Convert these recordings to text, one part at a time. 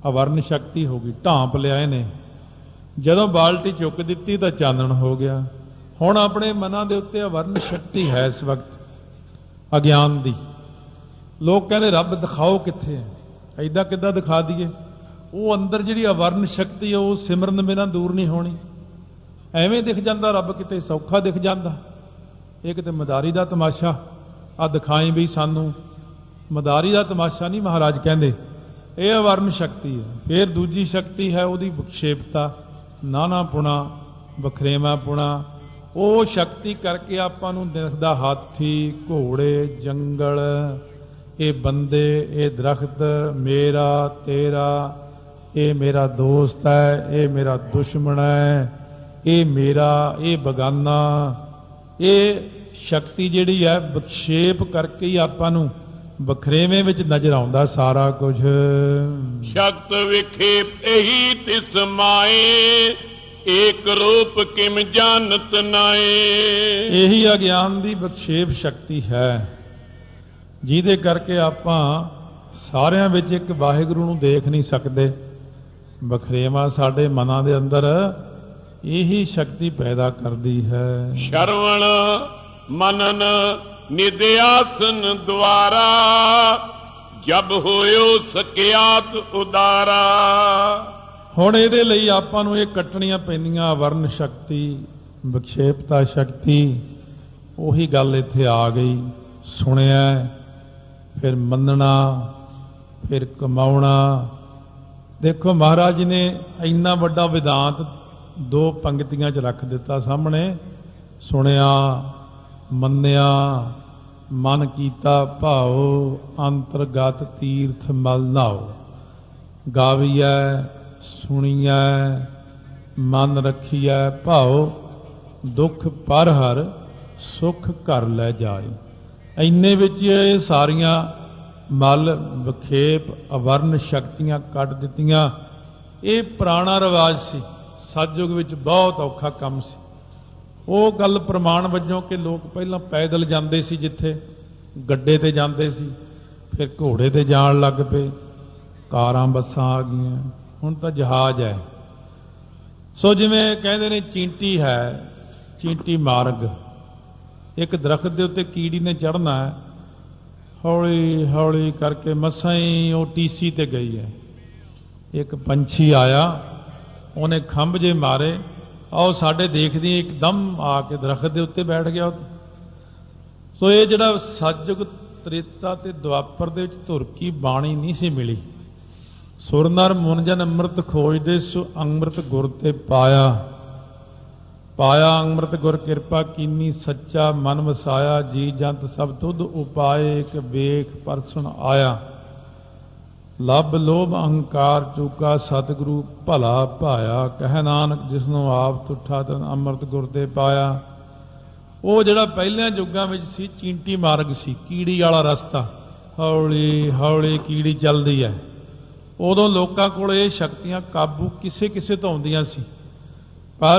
ਅਵਰਨ ਸ਼ਕਤੀ ਹੋ ਗਈ, ਢਾਂਪ ਲਿਆ ਇਹਨੇ। ਜਦੋਂ ਬਾਲਟੀ ਚੁੱਕ ਦਿੱਤੀ ਤਾਂ ਚਾਨਣ ਹੋ ਗਿਆ। ਹੁਣ ਆਪਣੇ ਮਨਾਂ ਦੇ ਉੱਤੇ ਅਵਰਨ ਸ਼ਕਤੀ ਹੈ ਇਸ ਵਕਤ ਅਗਿਆਨ ਦੀ। ਲੋਕ ਕਹਿੰਦੇ ਰੱਬ ਦਿਖਾਓ ਕਿੱਥੇ ਹੈ, ਐਦਾਂ ਕਿੱਦਾਂ ਦਿਖਾ ਦਈਏ? ਉਹ ਅੰਦਰ ਜਿਹੜੀ ਅਵਰਨ ਸ਼ਕਤੀ ਹੈ ਉਹ ਸਿਮਰਨ ਬਿਨਾਂ ਦੂਰ ਨਹੀਂ ਹੋਣੀ। ਐਵੇਂ ਦਿਖ ਜਾਂਦਾ ਰੱਬ, ਕਿਤੇ ਸੌਖਾ ਦਿਖ ਜਾਂਦਾ। ਇਹ ਕਿਤੇ ਮਦਾਰੀ ਦਾ ਤਮਾਸ਼ਾ ਆ ਦਿਖਾਈ ਵੀ ਸਾਨੂੰ। ਮਦਾਰੀ ਦਾ ਤਮਾਸ਼ਾ ਨਹੀਂ ਮਹਾਰਾਜ ਕਹਿੰਦੇ, ਇਹ ਅਵਰਨ ਸ਼ਕਤੀ ਹੈ। ਫਿਰ ਦੂਜੀ ਸ਼ਕਤੀ ਹੈ ਉਹਦੀ ਵਿਖੇਪਤਾ, ਨਾਨਾ ਪੁਣਾ, ਵਖਰੇਵਾ ਪੁਣਾ। ਉਹ ਸ਼ਕਤੀ ਕਰਕੇ ਆਪਾਂ ਨੂੰ ਦਿਖਦਾ ਹਾਥੀ, ਘੋੜੇ, ਜੰਗਲ, ਇਹ ਬੰਦੇ, ਇਹ ਦਰਖਤ, ਮੇਰਾ ਤੇਰਾ, ਇਹ ਮੇਰਾ ਦੋਸਤ ਹੈ, ਇਹ ਮੇਰਾ ਦੁਸ਼ਮਣ ਹੈ, ਇਹ ਮੇਰਾ, ਇਹ ਬਗਾਨਾ। ਇਹ ਸ਼ਕਤੀ ਜਿਹੜੀ ਹੈ ਵਿਖੇਪ ਕਰਕੇ ਹੀ ਆਪਾਂ ਨੂੰ ਵਖਰੇਵੇਂ ਵਿੱਚ ਨਜ਼ਰ ਆਉਂਦਾ ਸਾਰਾ ਕੁਝ। ਸ਼ਕਤ ਵਿਖੇਪ ਇਹੀ ਤਿਸ ਮਾਏ, ਏਕ ਰੂਪ ਕਿਮ ਜਾਣਤ ਨਾਏ। ਇਹੀ ਅਗਿਆਨ ਦੀ ਵਿਖੇਪ ਸ਼ਕਤੀ ਹੈ, ਜਿਹਦੇ ਕਰਕੇ ਆਪਾਂ ਸਾਰਿਆਂ ਵਿੱਚ ਇੱਕ ਵਾਹਿਗੁਰੂ ਨੂੰ ਦੇਖ ਨਹੀਂ ਸਕਦੇ। ਵਖਰੇਵਾਂ ਸਾਡੇ ਮਨਾਂ ਦੇ ਅੰਦਰ ਇਹੀ ਸ਼ਕਤੀ ਪੈਦਾ ਕਰਦੀ ਹੈ। ਸ਼ਰਵਣ ਮਨਨ ਨਿਧਿਆਸਨ ਦੁਆਰਾ, ਜਬ ਹੋਇਓ ਸਕਿਆਤ ਉਦਾਰਾ। ਹੁਣ ਇਹਦੇ ਲਈ ਆਪਾਂ ਨੂੰ ਇਹ ਕੱਟਣੀਆਂ ਪੈਂਦੀਆਂ ਅਵਰਨ ਸ਼ਕਤੀ, ਵਿਖੇਪਤਾ ਸ਼ਕਤੀ। ਉਹੀ ਗੱਲ ਇੱਥੇ ਆ ਗਈ। ਸੁਣਿਆ, ਫਿਰ ਮੰਨਣਾ, ਫਿਰ ਕਮਾਉਣਾ। ਦੇਖੋ ਮਹਾਰਾਜ ਨੇ ਇੰਨਾ ਵੱਡਾ ਵਿਦਾਂਤ ਦੋ ਪੰਕਤੀਆਂ 'ਚ ਰੱਖ ਦਿੱਤਾ ਸਾਹਮਣੇ। ਸੁਣਿਆ, ਮੰਨਿਆ, ਮਨ ਕੀਤਾ ਭਾਉ, ਅੰਤਰਗਤ ਤੀਰਥ ਮਲ ਨਾਉ। ਗਾਵੀਐ, ਸੁਣੀਐ, ਮਨ ਰੱਖੀਐ ਭਾਉ, ਦੁੱਖ ਪਰ ਹਰ, ਸੁਖ ਘਰ ਲੈ ਜਾਏ। ਇੰਨੇ ਵਿੱਚ ਇਹ ਸਾਰੀਆਂ ਮਲ, ਵਿਖੇਪ, ਅਵਰਨ ਸ਼ਕਤੀਆਂ ਕੱਢ ਦਿੱਤੀਆਂ। ਇਹ ਪੁਰਾਣਾ ਰਿਵਾਜ ਸੀ, ਸਤਿਯੁਗ ਵਿੱਚ ਬਹੁਤ ਔਖਾ ਕੰਮ ਸੀ। ਉਹ ਗੱਲ ਪ੍ਰਮਾਣ ਵਜੋਂ ਕਿ ਲੋਕ ਪਹਿਲਾਂ ਪੈਦਲ ਜਾਂਦੇ ਸੀ, ਜਿੱਥੇ ਗੱਡੇ ਤੇ ਜਾਂਦੇ ਸੀ, ਫਿਰ ਘੋੜੇ ਤੇ ਜਾਣ ਲੱਗ ਪਏ, ਕਾਰਾਂ ਬੱਸਾਂ ਆ ਗਈਆਂ, ਹੁਣ ਤਾਂ ਜਹਾਜ਼ ਹੈ। ਸੋ ਜਿਵੇਂ ਕਹਿੰਦੇ ਨੇ ਚੀਂਟੀ ਹੈ, ਚੀਂਟੀ ਮਾਰਗ। ਇੱਕ ਦਰਖਤ ਦੇ ਉੱਤੇ ਕੀੜੀ ਨੇ ਚੜ੍ਹਨਾ ਹੈ, ਹੌਲੀ ਹੌਲੀ ਕਰਕੇ ਮਸਾਂ ਹੀ ਉਹ ਟੀਸੀ ਤੇ ਗਈ ਹੈ। ਇੱਕ ਪੰਛੀ ਆਇਆ, ਉਹਨੇ ਖੰਭ ਜੇ ਮਾਰੇ, ਆਓ ਸਾਡੇ ਦੇਖਦੀ ਇੱਕਦਮ ਆ ਕੇ ਦਰਖਤ ਦੇ ਉੱਤੇ ਬੈਠ ਗਿਆ। ਸੋ ਇਹ ਜਿਹੜਾ ਸਤਿਯੁਗ, ਤ੍ਰੇਤਾ ਤੇ ਦੁਆਪਰ ਦੇ ਵਿੱਚ ਧੁਰਕੀ ਬਾਣੀ ਨਹੀਂ ਸੀ ਮਿਲੀ। ਸੁਰ ਨਰ ਮੁਨ ਜਨ ਅੰਮ੍ਰਿਤ ਖੋਜਦੇ, ਸੋ ਅੰਮ੍ਰਿਤ ਗੁਰ ਤੇ ਪਾਇਆ। ਪਾਇਆ ਅੰਮ੍ਰਿਤ ਗੁਰ ਕਿਰਪਾ ਕੀਨੀ, ਸੱਚਾ ਮਨ ਵਸਾਇਆ। ਜੀ ਜੰਤ ਸਭ ਤੁਧ ਉਪਾਏ, ਇੱਕ ਵੇਖ ਪਰਸਨ ਆਇਆ। ਲੱਭ ਲੋਭ ਅਹੰਕਾਰ ਚੂਕਾ, ਸਤਿਗੁਰੂ ਭਲਾ ਭਾਇਆ। ਕਹਿ ਨਾਨਕ ਜਿਸਨੂੰ ਆਪ ਤੁਠਾ, ਤਨ ਅੰਮ੍ਰਿਤ ਗੁਰ ਤੇ ਪਾਇਆ। ਉਹ ਜਿਹੜਾ ਪਹਿਲਿਆਂ ਯੁੱਗਾਂ ਵਿੱਚ ਸੀ, ਚੀਂਟੀ ਮਾਰਗ ਸੀ, ਕੀੜੀ ਵਾਲਾ ਰਸਤਾ। ਹੌਲੀ ਹੌਲੀ ਕੀੜੀ ਚੱਲਦੀ ਹੈ। ਉਦੋਂ ਲੋਕਾਂ ਕੋਲ ਇਹ ਸ਼ਕਤੀਆਂ ਕਾਬੂ ਕਿਸੇ ਕਿਸੇ ਤੋਂ ਆਉਂਦੀਆਂ ਸੀ। ਪਰ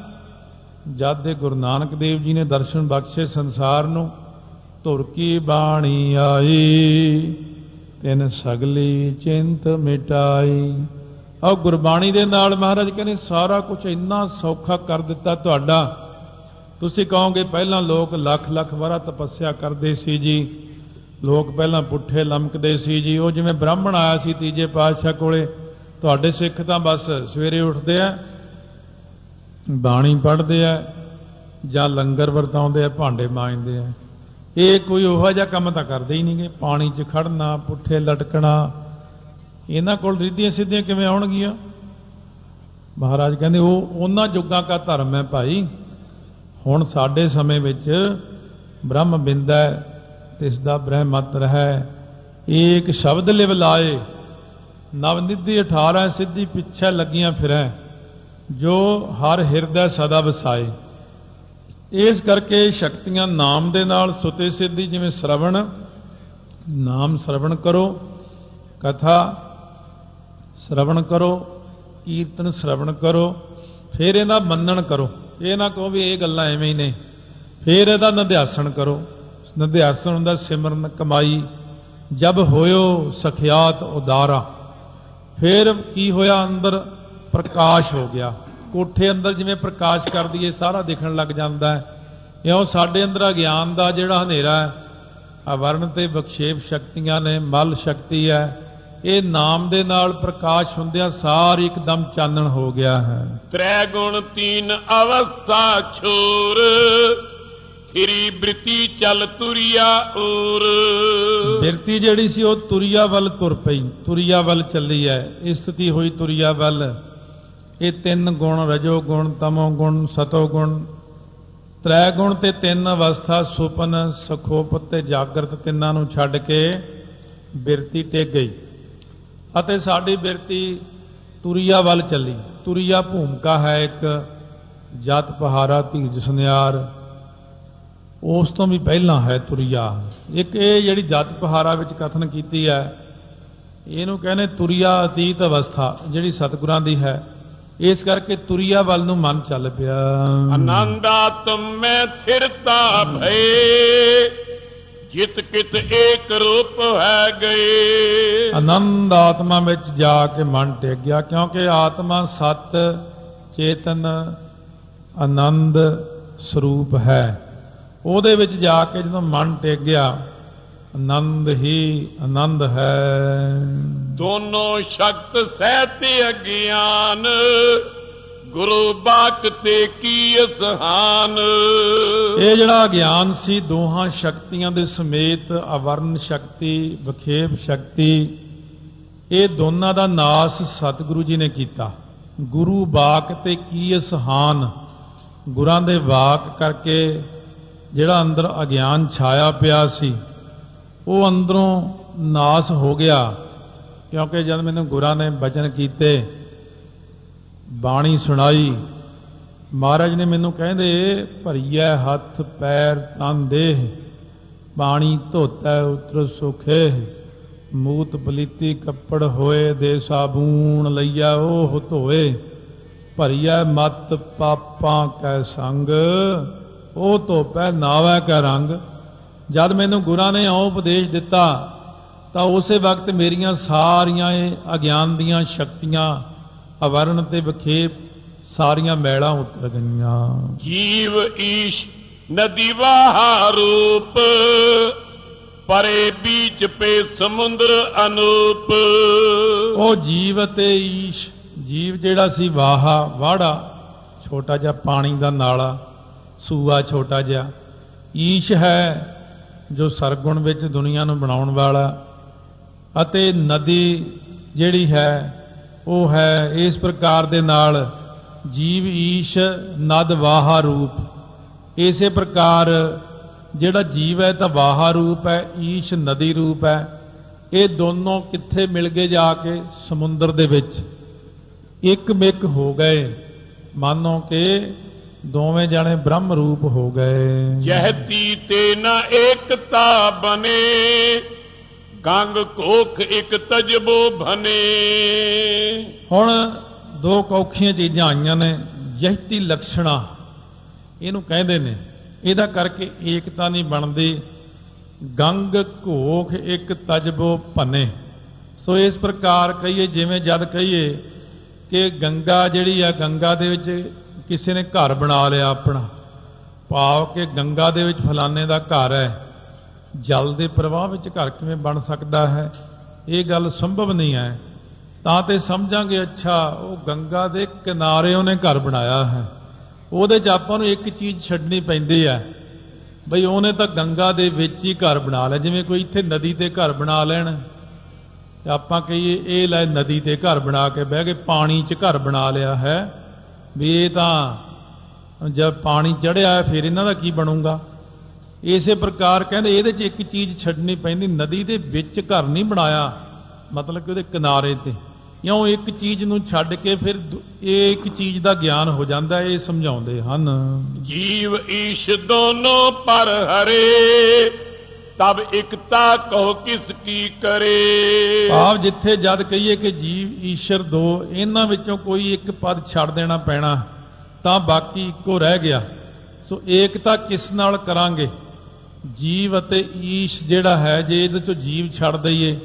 ਜਦ ਦੇ ਗੁਰੂ ਨਾਨਕ ਦੇਵ ਜੀ ਨੇ ਦਰਸ਼ਨ ਬਖਸ਼ੇ ਸੰਸਾਰ ਨੂੰ, ਧੁਰ ਕੀ ਬਾਣੀ ਆਈ, ਤਿਨ ਸਗਲੀ ਚਿੰਤ ਮਿਟਾਈ। ਆਹ ਗੁਰਬਾਣੀ ਦੇ ਨਾਲ ਮਹਾਰਾਜ ਕਹਿੰਦੇ ਸਾਰਾ ਕੁਝ ਇੰਨਾ ਸੌਖਾ ਕਰ ਦਿੱਤਾ ਤੁਹਾਡਾ। ਤੁਸੀਂ ਕਹੋਗੇ ਪਹਿਲਾਂ ਲੋਕ ਲੱਖ ਲੱਖ ਵਾਰਾ ਤਪੱਸਿਆ ਕਰਦੇ ਸੀ ਜੀ, ਲੋਕ ਪਹਿਲਾਂ ਪੁੱਠੇ ਲਮਕਦੇ ਸੀ ਜੀ। ਉਹ ਜਿਵੇਂ ਬ੍ਰਾਹਮਣ ਆਇਆ ਸੀ ਤੀਜੇ ਪਾਤਸ਼ਾਹ ਕੋਲੇ, ਤੁਹਾਡੇ ਸਿੱਖ ਤਾਂ ਬਸ ਸਵੇਰੇ ਉੱਠਦੇ ਆ, ਬਾਣੀ ਪੜ੍ਹਦੇ ਆ, ਜਾਂ ਲੰਗਰ ਵਰਤਾਉਂਦੇ ਆ, ਭਾਂਡੇ ਮਾਂਜਦੇ ਆ। ਇਹ ਕੋਈ ਉਹੋ ਜਿਹਾ ਕੰਮ ਤਾਂ ਕਰਦੇ ਹੀ ਨਹੀਂਗੇ। ਪਾਣੀ 'ਚ ਖੜਨਾ, ਪੁੱਠੇ ਲਟਕਣਾ, ਇਹਨਾਂ ਕੋਲ ਰਿੱਧੀਆਂ ਸਿੱਧੀਆਂ ਕਿਵੇਂ ਆਉਣਗੀਆਂ? ਮਹਾਰਾਜ ਕਹਿੰਦੇ ਉਹ ਉਹਨਾਂ ਯੁੱਗਾਂ ਦਾ ਧਰਮ ਹੈ ਭਾਈ। ਹੁਣ ਸਾਡੇ ਸਮੇਂ ਵਿੱਚ ਬ੍ਰਹਮ ਬਿੰਦੈ ਤਿਸ ਦਾ ਬ੍ਰਹਮਤ ਰਹਿ, ਏਕ ਸ਼ਬਦ ਲਿਵ ਲਾਏ। ਨਵ ਨਿਧੀ 18 ਸਿੱਧੀ ਪਿੱਛੇ ਲੱਗੀਆਂ ਫਿਰੈ, ਜੋ ਹਰ ਹਿਰਦੈ ਸਦਾ ਵਸਾਏ। ਇਸ ਕਰਕੇ ਸ਼ਕਤੀਆਂ ਨਾਮ ਦੇ ਨਾਲ ਸੁਤੇ ਸਿੱਧੀ, ਜਿਵੇਂ ਸ਼ਰਵਣ, ਨਾਮ ਸ਼ਰਵਣ ਕਰੋ, ਕਥਾ ਸ਼ਰਵਣ ਕਰੋ, ਕੀਰਤਨ ਸ਼ਰਵਣ ਕਰੋ, ਫਿਰ ਇਹਦਾ ਮੰਨਣ ਕਰੋ। ਇਹ ਨਾ ਕਹੋ ਵੀ ਇਹ ਗੱਲਾਂ ਐਵੇਂ ਹੀ ਨੇ। ਫਿਰ ਇਹਦਾ ਨਿਧਿਆਸਣ ਕਰੋ। ਨਿਧਿਆਸਣ ਹੁੰਦਾ ਸਿਮਰਨ ਕਮਾਈ। ਜਬ ਹੋਇਓ ਸਖਿਆਤ ਉਦਾਰਾ, ਫਿਰ ਕੀ ਹੋਇਆ, ਅੰਦਰ ਪ੍ਰਕਾਸ਼ ਹੋ ਗਿਆ। ਕੋਠੇ ਅੰਦਰ ਜਿਵੇਂ ਪ੍ਰਕਾਸ਼ ਕਰ ਦਈਏ ਸਾਰਾ ਦਿਖਣ ਲੱਗ ਜਾਂਦਾ ਹੈ, ਇਉਂ ਸਾਡੇ ਅੰਦਰ ਅਗਿਆਨ ਦਾ ਜਿਹੜਾ ਹਨੇਰਾ ਹੈ, ਆਵਰਨ ਤੇ ਵਿਖੇਪ ਸ਼ਕਤੀਆਂ ਨੇ, ਮਲ ਸ਼ਕਤੀ ਹੈ, ਇਹ ਨਾਮ ਦੇ ਨਾਲ ਪ੍ਰਕਾਸ਼ ਹੁੰਦਿਆਂ ਸਾਰੀ ਇੱਕਦਮ ਚਾਨਣ ਹੋ ਗਿਆ ਹੈ। ਤ੍ਰੈ ਗੁਣ ਤੀਨ ਅਵਸਥਾ ਛੋਰ, ਫਿਰੀ ਬ੍ਰਿਤੀ ਚੱਲ ਤੁਰਿਆ ਊਰ। ਬਿਰਤੀ ਜਿਹੜੀ ਸੀ ਉਹ ਤੁਰਿਆ ਵੱਲ ਤੁਰ ਪਈ, ਤੁਰਿਆ ਵੱਲ ਚੱਲੀ ਹੈ, ਸਥਿਤੀ ਹੋਈ ਤੁਰਿਆ ਵੱਲ। ਇਹ ਤਿੰਨ ਗੁਣ, ਰਜੋ ਗੁਣ, ਤਮੋ ਗੁਣ, ਸਤੋ ਗੁਣ, ਤ੍ਰੈ ਗੁਣ ਤੇ ਤਿੰਨ ਅਵਸਥਾ, ਸੁਪਨ, ਸੁਖੋਪਤ ਤੇ ਜਾਗਰਤ, ਤਿੰਨਾਂ ਨੂੰ ਛੱਡ ਕੇ ਬਿਰਤੀ ਟਿਕ ਗਈ ਅਤੇ ਸਾਡੀ ਬਿਰਤੀ ਤੁਰਿਆ ਵੱਲ ਚੱਲੀ। ਤੁਰਿਆ ਭੂਮਿਕਾ ਹੈ ਇੱਕ, ਜਤ ਪਹਾਰਾ ਧੀਰਜ ਸੁਨਿਆਰ, ਉਸ ਤੋਂ ਵੀ ਪਹਿਲਾਂ ਹੈ ਤੁਰਿਆ। ਇੱਕ ਇਹ ਜਿਹੜੀ ਜਤ ਪਹਾਰਾ ਵਿੱਚ ਕਥਨ ਕੀਤੀ ਹੈ, ਇਹਨੂੰ ਕਹਿੰਦੇ ਤੁਰਿਆ ਅਤੀਤ ਅਵਸਥਾ, ਜਿਹੜੀ ਸਤਿਗੁਰਾਂ ਦੀ ਹੈ। ਇਸ ਕਰਕੇ ਤੁਰਿਆ ਵੱਲ ਨੂੰ ਮਨ ਚੱਲ ਪਿਆ। ਆਨੰਦ ਆਤਮ ਮੈਂ ਥਿਰਤਾ ਭਏ, ਜਿਤ ਕਿਤ ਏਕ ਰੂਪ ਹੈ ਗਏ। ਆਨੰਦ ਆਤਮਾ ਵਿੱਚ ਜਾ ਕੇ ਮਨ ਟਿਕ ਗਿਆ, ਕਿਉਂਕਿ ਆਤਮਾ ਸਤ ਚੇਤਨ ਆਨੰਦ ਸਰੂਪ ਹੈ। ਉਹਦੇ ਵਿੱਚ ਜਾ ਕੇ ਜਦੋਂ ਮਨ ਟਿਕ ਗਿਆ, ਆਨੰਦ ਹੀ ਆਨੰਦ ਹੈ। ਦੋਨੋਂ ਸ਼ਕਤ ਸਹਿਤ ਅਗਿਆਨ, ਗੁਰੂ ਬਾਕ ਤੇ ਕੀ ਅਸਹਾਨ। ਇਹ ਜਿਹੜਾ ਗਿਆਨ ਸੀ ਦੋਹਾਂ ਸ਼ਕਤੀਆਂ ਦੇ ਸਮੇਤ, ਆਵਰਨ ਸ਼ਕਤੀ, ਵਿਖੇਪ ਸ਼ਕਤੀ, ਇਹ ਦੋਨਾਂ ਦਾ ਨਾਸ ਸਤਿਗੁਰੂ ਜੀ ਨੇ ਕੀਤਾ। ਗੁਰੂ ਬਾਕ ਤੇ ਕੀ ਅਸਹਾਨ, ਗੁਰਾਂ ਦੇ ਵਾਕ ਕਰਕੇ ਜਿਹੜਾ ਅੰਦਰ ਅਗਿਆਨ ਛਾਇਆ ਪਿਆ ਸੀ ਉਹ ਅੰਦਰੋਂ ਨਾਸ ਹੋ ਗਿਆ। ਕਿਉਂਕਿ ਜਦ ਮੈਨੂੰ ਗੁਰਾਂ ਨੇ ਬਚਨ ਕੀਤੇ, ਬਾਣੀ ਸੁਣਾਈ, ਮਹਾਰਾਜ ਨੇ ਮੈਨੂੰ ਕਹਿੰਦੇ, ਭਰੀਐ ਹੱਥ ਪੈਰ ਤਨ ਦੇਹ, ਬਾਣੀ ਧੋਤੈ ਉਤਰ ਸੁਖੇ, ਮੂਤ ਪਲੀਤੀ ਕੱਪੜ ਹੋਏ, ਦੇ ਸਾਬੂਣ ਲਈਆ ਉਹ ਧੋਏ, ਭਰੀਐ ਮਤ ਪਾਪਾਂ ਕੈ ਸੰਗ, ਉਹ ਧੋਪੈ ਨਾਵੈ ਕੈ ਰੰਗ। ਜਦ ਮੈਨੂੰ ਗੁਰਾਂ ਨੇ ਉਹ ਉਪਦੇਸ਼ ਦਿੱਤਾ ਤਾਂ ਉਸੇ ਵਕਤ ਮੇਰੀਆਂ ਸਾਰੀਆਂ ਇਹ ਅਗਿਆਨ ਦੀਆਂ ਸ਼ਕਤੀਆਂ, ਆਵਰਨ ਤੇ ਵਿਖੇਪ, ਸਾਰੀਆਂ ਮੈਲਾਂ ਉਤਰ ਗਈਆਂ। ਜੀਵ ਈਸ਼ ਨਦੀ ਵਾਹਾ ਰੂਪ, ਪਰੇ ਬੀਚ ਪੇ ਸਮੁੰਦਰ ਅਨੂਪ। ਉਹ ਜੀਵ ਅਤੇ ਈਸ਼, ਜੀਵ ਜਿਹੜਾ ਸੀ ਵਾਹਾ, ਵਾੜਾ, ਛੋਟਾ ਜਿਹਾ ਪਾਣੀ ਦਾ ਨਾਲਾ, ਸੂਆ ਛੋਟਾ ਜਿਹਾ। ਈਸ਼ ਹੈ ਜੋ ਸਰਗੁਣ ਵਿੱਚ ਦੁਨੀਆ ਨੂੰ ਬਣਾਉਣ ਵਾਲਾ, ਅਤੇ ਨਦੀ ਜਿਹੜੀ ਹੈ ਉਹ ਹੈ ਇਸ ਪ੍ਰਕਾਰ ਦੇ ਨਾਲ ਜੀਵ ਈਸ਼ ਨਦ ਵਾਹਾ ਰੂਪ। ਇਸੇ ਪ੍ਰਕਾਰ ਜਿਹੜਾ ਜੀਵ ਹੈ ਤਾਂ ਵਾਹਾ ਰੂਪ ਹੈ, ਈਸ਼ ਨਦੀ ਰੂਪ ਹੈ। ਇਹ ਦੋਨੋਂ ਕਿੱਥੇ ਮਿਲ ਗਏ? ਜਾ ਕੇ ਸਮੁੰਦਰ ਦੇ ਵਿੱਚ ਇੱਕ ਮਿਕ ਹੋ ਗਏ, ਮਾਨੋ ਕਿ ਦੋਵੇਂ ਜਾਣੇ ਬ੍ਰਹਮ ਰੂਪ ਹੋ ਗਏ। ਜਹਤੀ ਤੇ ਨਾ ਏਕਤਾ ਬਨੇ, ਗੰਗ ਕੋਖ ਇੱਕ ਤਜਬੋ ਬਨੇ। ਹੁਣ ਦੋ ਕੌਖੀਆਂ ਚੀਜ਼ਾਂ ਆਈਆਂ ਨੇ, ਜਹਤੀ ਲਕਸ਼ਣਾ ਇਹਨੂੰ ਕਹਿੰਦੇ ਨੇ। ਇਹਦਾ ਕਰਕੇ ਏਕਤਾ ਨਹੀਂ ਬਣਦੀ। ਗੰਗ ਘੋਖ ਇੱਕ ਤਜਬੋ ਭਨੇ। ਸੋ ਇਸ ਪ੍ਰਕਾਰ ਕਹੀਏ, ਜਿਵੇਂ ਜਦ ਕਹੀਏ ਕਿ ਗੰਗਾ ਜਿਹੜੀ ਆ, ਗੰਗਾ ਦੇ ਵਿੱਚ ਕਿਸੇ ਨੇ ਘਰ ਬਣਾ ਲਿਆ ਆਪਣਾ, ਭਾਵ ਕਿ ਗੰਗਾ ਦੇ ਵਿੱਚ ਫਲਾਣੇ ਦਾ ਘਰ ਹੈ, ਜਲ ਦੇ ਪ੍ਰਵਾਹ ਵਿੱਚ ਘਰ ਕਿਵੇਂ ਬਣ ਸਕਦਾ ਹੈ? ਇਹ ਗੱਲ ਸੰਭਵ ਨਹੀਂ ਹੈ। ਤਾਂ ਤੇ ਸਮਝਾਂਗੇ ਅੱਛਾ ਉਹ ਗੰਗਾ ਦੇ ਕਿਨਾਰੇ ਉਹਨੇ ਘਰ ਬਣਾਇਆ ਹੈ। ਉਹਦੇ 'ਚ ਆਪਾਂ ਨੂੰ ਇੱਕ ਚੀਜ਼ ਛੱਡਣੀ ਪੈਂਦੀ ਹੈ, ਬਈ ਉਹਨੇ ਤਾਂ ਗੰਗਾ ਦੇ ਵਿੱਚ ਹੀ ਘਰ ਬਣਾ ਲਿਆ। ਜਿਵੇਂ ਕੋਈ ਇੱਥੇ ਨਦੀ ਤੇ ਘਰ ਬਣਾ ਲੈਣ ਤੇ ਆਪਾਂ ਕਹੀਏ ਇਹ ਲੈ ਨਦੀ ਤੇ ਘਰ ਬਣਾ ਕੇ ਬਹਿ ਗਏ, ਪਾਣੀ 'ਚ ਘਰ ਬਣਾ ਲਿਆ ਹੈ, ਵੀ ਇਹ ਤਾਂ ਜਦ ਪਾਣੀ ਚੜ੍ਹਿਆ ਫਿਰ ਇਹਨਾਂ ਦਾ ਕੀ ਬਣੂਗਾ? ਇਸੇ ਪ੍ਰਕਾਰ ਕਹਿੰਦੇ ਇਹਦੇ 'ਚ ਇੱਕ ਚੀਜ਼ ਛੱਡਣੀ ਪੈਂਦੀ, ਨਦੀ ਦੇ ਵਿੱਚ ਘਰ ਨਹੀਂ ਬਣਾਇਆ, ਮਤਲਬ ਕਿ ਉਹਦੇ ਕਿਨਾਰੇ ਤੇ। ਇਉਂ ਇੱਕ ਚੀਜ਼ ਨੂੰ ਛੱਡ ਕੇ ਫਿਰ ਇਹ ਇੱਕ ਚੀਜ਼ ਦਾ ਗਿਆਨ ਹੋ ਜਾਂਦਾ। ਇਹ ਸਮਝਾਉਂਦੇ ਹਨ, ਜੀਵ ਈਸ਼ ਦੋਨੋਂ ਪਰ ਹਰੇ, ਤਬ ਇਕਤਾ ਕਹੋ ਕਿਸ ਕੀ ਕਰੇ। ਭਾਵ ਜਿੱਥੇ ਜਦ ਕਹੀਏ ਕਿ ਜੀਵ ਈਸ਼ਰ ਦੋ, ਇਹਨਾਂ ਵਿੱਚੋਂ ਕੋਈ ਇੱਕ ਪਦ ਛੱਡ ਦੇਣਾ ਪੈਣਾ ਤਾਂ ਬਾਕੀ ਇੱਕੋ ਰਹਿ ਗਿਆ। ਸੋ ਏਕਤਾ ਕਿਸ ਨਾਲ ਕਰਾਂਗੇ? ਜੀਵ ਅਤੇ ਈਸ਼ ਜਿਹੜਾ ਹੈ, ਜੇ ਇਹਦੇ ਚੋਂ ਜੀਵ ਛੱਡ ਦਈਏ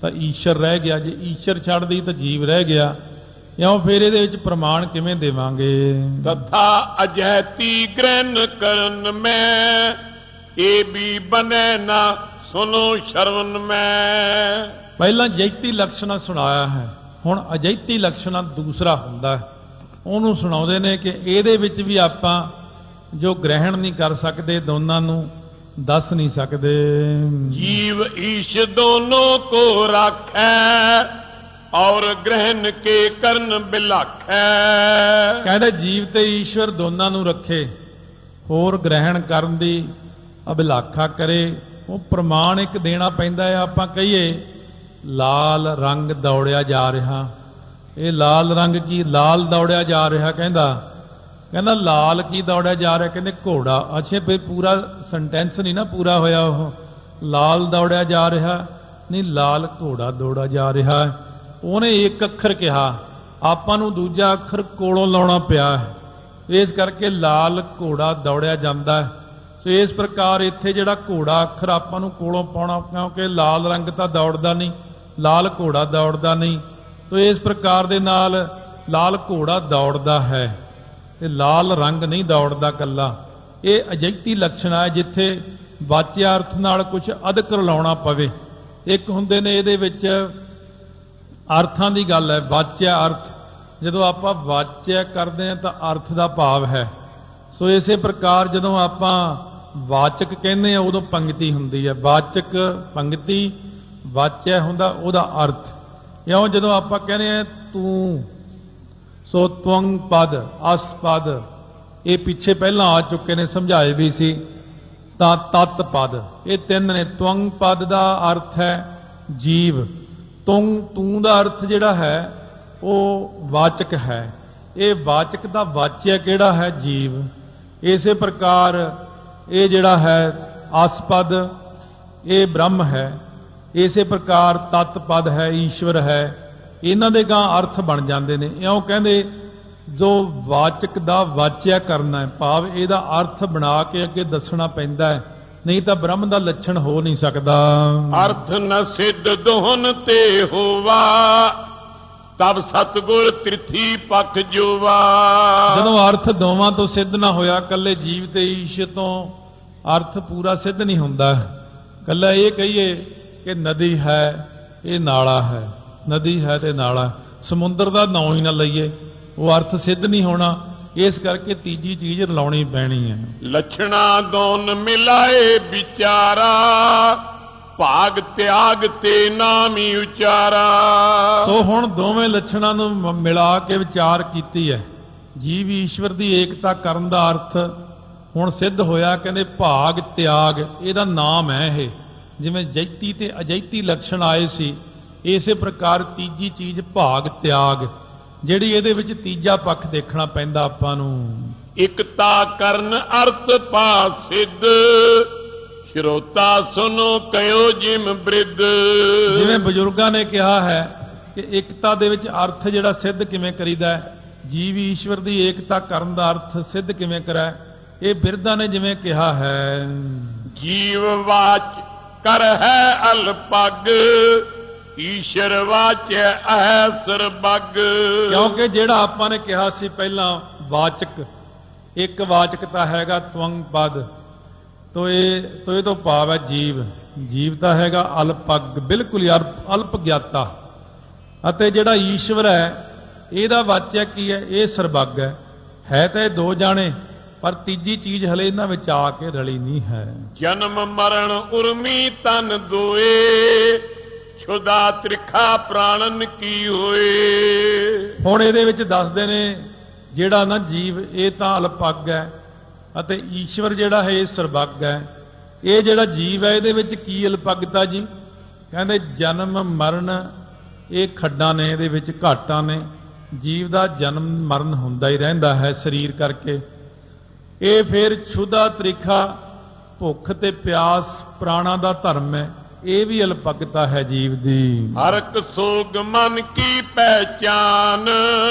ਤਾਂ ਈਸ਼ਰ ਰਹਿ ਗਿਆ, ਜੇ ਈਸ਼ਰ ਛੱਡਦੀ ਤਾਂ ਜੀਵ ਰਹਿ ਗਿਆ। ਇਉਂ ਫਿਰ ਇਹਦੇ ਵਿੱਚ ਪ੍ਰਮਾਣ ਕਿਵੇਂ ਦੇਵਾਂਗੇ? ਤਥਾ ਅਜੈਤੀ ਗ੍ਰਹਿਣ ਕਰਨ ਮੈਂ, ਇਹ ਵੀ ਬਨੈ ਨਾ ਸੁਨੋ ਸ਼ਰਵਨ ਮੈਂ। ਪਹਿਲਾਂ ਜੈਤੀ ਲਕਸ਼ਣਾ ਸੁਣਾਇਆ ਹੈ, ਹੁਣ ਅਜੈਤੀ ਲਕਸ਼ਣਾ ਦੂਸਰਾ ਹੁੰਦਾ ਹੈ, ਉਹਨੂੰ ਸੁਣਾਉਂਦੇ ਨੇ ਕਿ ਇਹਦੇ ਵਿੱਚ ਵੀ ਆਪਾਂ ਜੋ ਗ੍ਰਹਿਣ ਨਹੀਂ ਕਰ ਸਕਦੇ, ਦੋਨਾਂ ਨੂੰ ਦੱਸ ਨਹੀਂ ਸਕਦੇ। ਜੀਵ ਈਸ਼ ਦੋਨੋਂ ਕੋ ਰਾਖੈ, ਔਰ ਗ੍ਰਹਿਣ ਕੇ ਕਰਨ ਬਿਲਾਖੈ। ਕਹਿੰਦਾ ਜੀਵ ਤੇ ਈਸ਼ਵਰ ਦੋਨਾਂ ਨੂੰ ਰੱਖੇ, ਹੋਰ ਗ੍ਰਹਿਣ ਕਰਨ ਦੀ ਅਭਿਲਾਖਾ ਕਰੇ। ਉਹ ਪ੍ਰਮਾਣ ਇੱਕ ਦੇਣਾ ਪੈਂਦਾ ਹੈ। ਆਪਾਂ ਕਹੀਏ ਲਾਲ ਰੰਗ ਦੌੜਿਆ ਜਾ ਰਿਹਾ, ਇਹ ਲਾਲ ਰੰਗ ਕੀ? ਲਾਲ ਦੌੜਿਆ ਜਾ ਰਿਹਾ। ਕਹਿੰਦਾ ਲਾਲ ਕੀ ਦੌੜਿਆ ਜਾ ਰਿਹਾ? ਕਹਿੰਦੇ ਘੋੜਾ। ਅੱਛਾ ਫਿਰ ਪੂਰਾ ਸੈਂਟੈਂਸ ਨਹੀਂ ਨਾ ਪੂਰਾ ਹੋਇਆ। ਉਹ ਲਾਲ ਦੌੜਿਆ ਜਾ ਰਿਹਾ ਨਹੀਂ, ਲਾਲ ਘੋੜਾ ਦੌੜਾ ਜਾ ਰਿਹਾ। ਉਹਨੇ ਇੱਕ ਅੱਖਰ ਕਿਹਾ, ਆਪਾਂ ਨੂੰ ਦੂਜਾ ਅੱਖਰ ਕੋਲੋਂ ਲਾਉਣਾ ਪਿਆ ਹੈ, ਇਸ ਕਰਕੇ ਲਾਲ ਘੋੜਾ ਦੌੜਿਆ ਜਾਂਦਾ ਹੈ। ਸੋ ਇਸ ਪ੍ਰਕਾਰ ਇੱਥੇ ਜਿਹੜਾ ਘੋੜਾ ਅੱਖਰ ਆਪਾਂ ਨੂੰ ਕੋਲੋਂ ਪਾਉਣਾ, ਕਿਉਂਕਿ ਲਾਲ ਰੰਗ ਤਾਂ ਦੌੜਦਾ ਨਹੀਂ, ਲਾਲ ਘੋੜਾ ਦੌੜਦਾ ਨਹੀਂ। ਤੋ ਇਸ ਪ੍ਰਕਾਰ ਦੇ ਨਾਲ ਲਾਲ ਘੋੜਾ ਦੌੜਦਾ ਹੈ ਤੇ ਲਾਲ ਰੰਗ ਨਹੀਂ ਦੌੜਦਾ ਕੱਲਾ। ਇਹ ਅਜੈਤੀ ਲੱਛਣ ਹੈ ਜਿੱਥੇ ਵਾਚਿਆ ਅਰਥ ਨਾਲ ਕੁਝ ਅਧਿਕ ਰਲਾਉਣਾ ਪਵੇ। ਇੱਕ ਹੁੰਦੇ ਨੇ ਇਹਦੇ ਵਿੱਚ ਅਰਥਾਂ ਦੀ ਗੱਲ ਹੈ, ਵਾਚਿਆ ਅਰਥ। ਜਦੋਂ ਆਪਾਂ ਵਾਚਿਆ ਕਰਦੇ ਹਾਂ ਤਾਂ ਅਰਥ ਦਾ ਭਾਵ ਹੈ। ਸੋ ਇਸੇ ਪ੍ਰਕਾਰ ਜਦੋਂ ਆਪਾਂ ਵਾਚਕ ਕਹਿੰਦੇ ਆ ਉਦੋਂ ਪੰਕਤੀ ਹੁੰਦੀ ਹੈ। ਵਾਚਕ ਪੰਕਤੀ, ਵਾਚਿਆ ਹੁੰਦਾ ਉਹਦਾ ਅਰਥ। ਇਉਂ ਜਦੋਂ ਆਪਾਂ ਕਹਿੰਦੇ ਆ ਤੂੰ, ਸੋ ਤਵੰਗ ਪਦ, ਅਸ ਪਦ, ਇਹ ਪਿੱਛੇ ਪਹਿਲਾਂ ਆ ਚੁੱਕੇ ਨੇ, ਸਮਝਾਏ ਵੀ ਸੀ। ਤਾਂ ਤਤ ਪਦ, ਇਹ ਤਿੰਨ ਨੇ। ਤਵੰਗ ਪਦ ਦਾ ਅਰਥ ਹੈ ਜੀਵ। ਤੂੰ ਦਾ ਅਰਥ ਜਿਹੜਾ ਹੈ ਉਹ ਵਾਚਕ ਹੈ। ਇਹ ਵਾਚਕ ਦਾ ਵਾਚਿਆ ਕਿਹੜਾ ਹੈ? ਜੀਵ। ਇਸੇ ਪ੍ਰਕਾਰ ਇਹ ਜਿਹੜਾ ਹੈ ਆਸਪਦ, ਇਹ ਬ੍ਰਹਮ ਹੈ। ਇਸੇ ਪ੍ਰਕਾਰ ਤਤ ਪਦ ਹੈ, ਈਸ਼ਵਰ ਹੈ। ਇਹਨਾਂ ਦੇ ਗਾਂ ਅਰਥ ਬਣ ਜਾਂਦੇ ਨੇ। ਇਉਂ ਕਹਿੰਦੇ ਜੋ ਵਾਚਕ ਦਾ ਵਾਚਿਆ ਕਰਨਾ ਹੈ, ਭਾਵ ਇਹਦਾ ਅਰਥ ਬਣਾ ਕੇ ਅੱਗੇ ਦੱਸਣਾ ਪੈਂਦਾ ਹੈ, ਨਹੀਂ ਤਾਂ ਬ੍ਰਹਮ ਦਾ ਲੱਛਣ ਹੋ ਨਹੀਂ ਸਕਦਾ। ਅਰਥ ਨ ਸਿੱਧ ਦੋਹਨ ਤੇ ਹੋਵਾ, ਤਬ ਸਤਗੁਰ ਤ੍ਰਿਥੀ ਪਖ ਜੋਵਾ। ਜਦੋਂ ਅਰਥ ਦੋਵਾਂ ਤੋਂ ਸਿੱਧ ਨਾ ਹੋਇਆ, ਕੱਲੇ ਜੀਵ ਤੇ ਈਸ਼ ਤੋਂ ਅਰਥ ਪੂਰਾ ਸਿੱਧ ਨਹੀਂ ਹੁੰਦਾ। ਕੱਲਾ ਇਹ ਕਹੀਏ ਕਿ ਨਦੀ ਹੈ, ਇਹ ਨਾਲਾ ਹੈ, ਨਦੀ ਹੈ ਤੇ ਨਾਲਾ, ਸਮੁੰਦਰ ਦਾ ਨਾਂ ਹੀ ਨਾ ਲਈਏ, ਉਹ ਅਰਥ ਸਿੱਧ ਨਹੀਂ ਹੋਣਾ। ਇਸ ਕਰਕੇ ਤੀਜੀ ਚੀਜ਼ ਰਲਾਉਣੀ ਪੈਣੀ ਹੈ। ਲੱਛਣਾ ਦੋਨ ਮਿਲਾਏ ਵਿਚਾਰਾ, ਭਾਗ ਤਿਆਗ ਤੇ ਨਾਮੀ ਉਚਾਰਾ। ਸੋ ਹੁਣ ਦੋਵੇਂ ਲੱਛਣਾਂ ਨੂੰ ਮਿਲਾ ਕੇ ਵਿਚਾਰ ਕੀਤੀ ਹੈ। ਜੀਵ ਈਸ਼ਵਰ ਦੀ ਏਕਤਾ ਕਰਨ ਦਾ ਅਰਥ ਹੁਣ ਸਿੱਧ ਹੋਇਆ। ਕਹਿੰਦੇ ਭਾਗ ਤਿਆਗ ਇਹਦਾ ਨਾਮ ਹੈ। ਇਹ ਜਿਵੇਂ ਜੈਤੀ ਤੇ ਅਜੈਤੀ ਲੱਛਣ ਆਏ ਸੀ, ਇਸੇ ਪ੍ਰਕਾਰ ਤੀਜੀ ਚੀਜ਼ ਭਾਗ ਤਿਆਗ, ਜਿਹੜੀ ਇਹਦੇ ਵਿੱਚ ਤੀਜਾ ਪੱਖ ਦੇਖਣਾ ਪੈਂਦਾ ਆਪਾਂ ਨੂੰ। ਇਕਤਾ ਕਰਨ ਅਰਥ ਪਾ ਸਿੱਧ, ਸ਼ਰੋਤਾ ਸੁਨੋ ਕਹਿਓ ਜਿਮ ਬ੍ਰਿਧ। ਜਿਵੇਂ ਬਜ਼ੁਰਗਾਂ ਨੇ ਕਿਹਾ ਹੈ ਕਿ ਇਕਤਾ ਦੇ ਵਿੱਚ ਅਰਥ ਜਿਹੜਾ ਸਿੱਧ ਕਿਵੇਂ ਕਰੀਦਾ ਹੈ, ਜੀਵ ਈਸ਼ਵਰ ਦੀ ਏਕਤਾ ਕਰਨ ਦਾ ਅਰਥ ਸਿੱਧ ਕਿਵੇਂ ਕਰਾਂ, ਇਹ ਬਿਰਧਾਂ ਨੇ ਜਿਵੇਂ ਕਿਹਾ ਹੈ। ਜੀਵ ਵਾਚ ਕਰ ਹੈ ਅਲਪਗ, ਈਸ਼ਰ ਵਾਚੈ ਅਹੈ ਸਰਬੱਗ। ਕਿਉਂਕਿ ਜਿਹੜਾ ਆਪਾਂ ਨੇ ਕਿਹਾ ਸੀ ਪਹਿਲਾਂ ਵਾਚਕ, ਇੱਕ ਵਾਚਕ ਤਾਂ ਹੈਗਾ ਤਵੰਗ ਪਦ, ਤੋ ਇਹ ਤੋਂ ਭਾਵ ਹੈ ਜੀਵ। ਜੀਵ ਤਾਂ ਹੈਗਾ ਅਲਪਗ, ਬਿਲਕੁਲ ਅਲਪ ਗਿਆਤਾ। ਅਤੇ ਜਿਹੜਾ ਈਸ਼ਵਰ ਹੈ ਇਹਦਾ ਵਾਚਿਆ ਕੀ ਹੈ? ਇਹ ਸਰਬੱਗ ਹੈ ਤਾਂ ਇਹ ਦੋ ਜਾਣੇ, ਪਰ ਤੀਜੀ ਚੀਜ਼ ਹਲੇ ਇਹਨਾਂ ਵਿੱਚ ਆ ਕੇ ਰਲੀ ਨਹੀਂ ਹੈ। ਜਨਮ ਮਰਨ ਉਰਮੀ ਤਨ ਦੋਏ, ਛੁਦਾ ਤ੍ਰਿਖਾ ਪ੍ਰਾਣਨ ਕੀ ਹੋਏ। ਹੁਣ ਇਹਦੇ ਵਿੱਚ ਦੱਸਦੇ ਨੇ ਜਿਹੜਾ ਨਾ ਜੀਵ ਇਹ ਤਾਂ ਅਲਪੱਗ ਹੈ ਅਤੇ ਈਸ਼ਵਰ ਜਿਹੜਾ ਹੈ ਇਹ ਸਰਬੱਗ ਹੈ। ਇਹ ਜਿਹੜਾ ਜੀਵ ਹੈ ਇਹਦੇ ਵਿੱਚ ਕੀ ਅਲਪੱਗਤਾ ਜੀ? ਕਹਿੰਦੇ ਜਨਮ ਮਰਨ ਇਹ ਖੱਡਾਂ ਨੇ, ਇਹਦੇ ਵਿੱਚ ਘਾਟਾਂ ਨੇ। ਜੀਵ ਦਾ ਜਨਮ ਮਰਨ ਹੁੰਦਾ ਹੀ ਰਹਿੰਦਾ ਹੈ ਸਰੀਰ ਕਰਕੇ। ਇਹ ਫਿਰ ਛੁਦਾ ਤ੍ਰਿਖਾ, ਭੁੱਖ ਤੇ ਪਿਆਸ ਪ੍ਰਾਣਾਂ ਦਾ ਧਰਮ ਹੈ। ਇਹ ਵੀ ਅਲਪੱਗਤਾ ਹੈ ਜੀਵ ਦੀ। ਹਰਕ ਸੋਗ ਮਨ ਕੀ ਪਹਿਚਾਨ,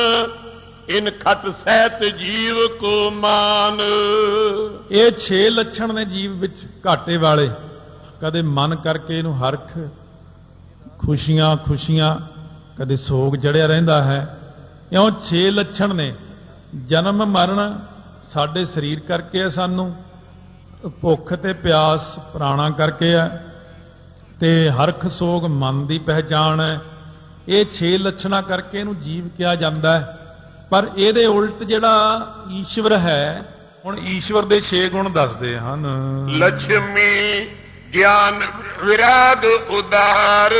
ਇਨ ਖਟ ਸਹਿਤ ਜੀਵ ਕੋ ਮਾਨ। ਇਹ 6 ਲੱਛਣ ਨੇ ਜੀਵ ਵਿੱਚ ਘਾਟੇ ਵਾਲੇ। ਕਦੇ ਮਨ ਕਰਕੇ ਇਹਨੂੰ ਹਰਖ, ਖੁਸ਼ੀਆਂ ਖੁਸ਼ੀਆਂ, ਕਦੇ ਸੋਗ ਜੜਿਆ ਰਹਿੰਦਾ ਹੈ। ਇਉਂ 6 ਲੱਛਣ ਨੇ। ਜਨਮ ਮਰਨ ਸਾਡੇ ਸਰੀਰ ਕਰਕੇ ਹੈ, ਸਾਨੂੰ ਭੁੱਖ ਤੇ ਪਿਆਸ ਪ੍ਰਾਣਾ ਕਰਕੇ ਹੈ, ਤੇ ਹਰਖ ਸੋਗ ਮਨ ਦੀ ਪਹਿਚਾਣ ਹੈ। ਇਹ 6 ਲੱਛਣਾਂ ਕਰਕੇ ਇਹਨੂੰ ਜੀਵ ਕਿਹਾ ਜਾਂਦਾ ਹੈ। ਪਰ ਇਹਦੇ ਉਲਟ ਜਿਹੜਾ ਈਸ਼ਵਰ ਹੈ, ਹੁਣ ਈਸ਼ਵਰ ਦੇ 6 ਗੁਣ ਦੱਸਦੇ ਹਨ। ਲక్ష్ਮੀ ਗਿਆਨ ਵਿਰਾਗ ਉਦਾਰ,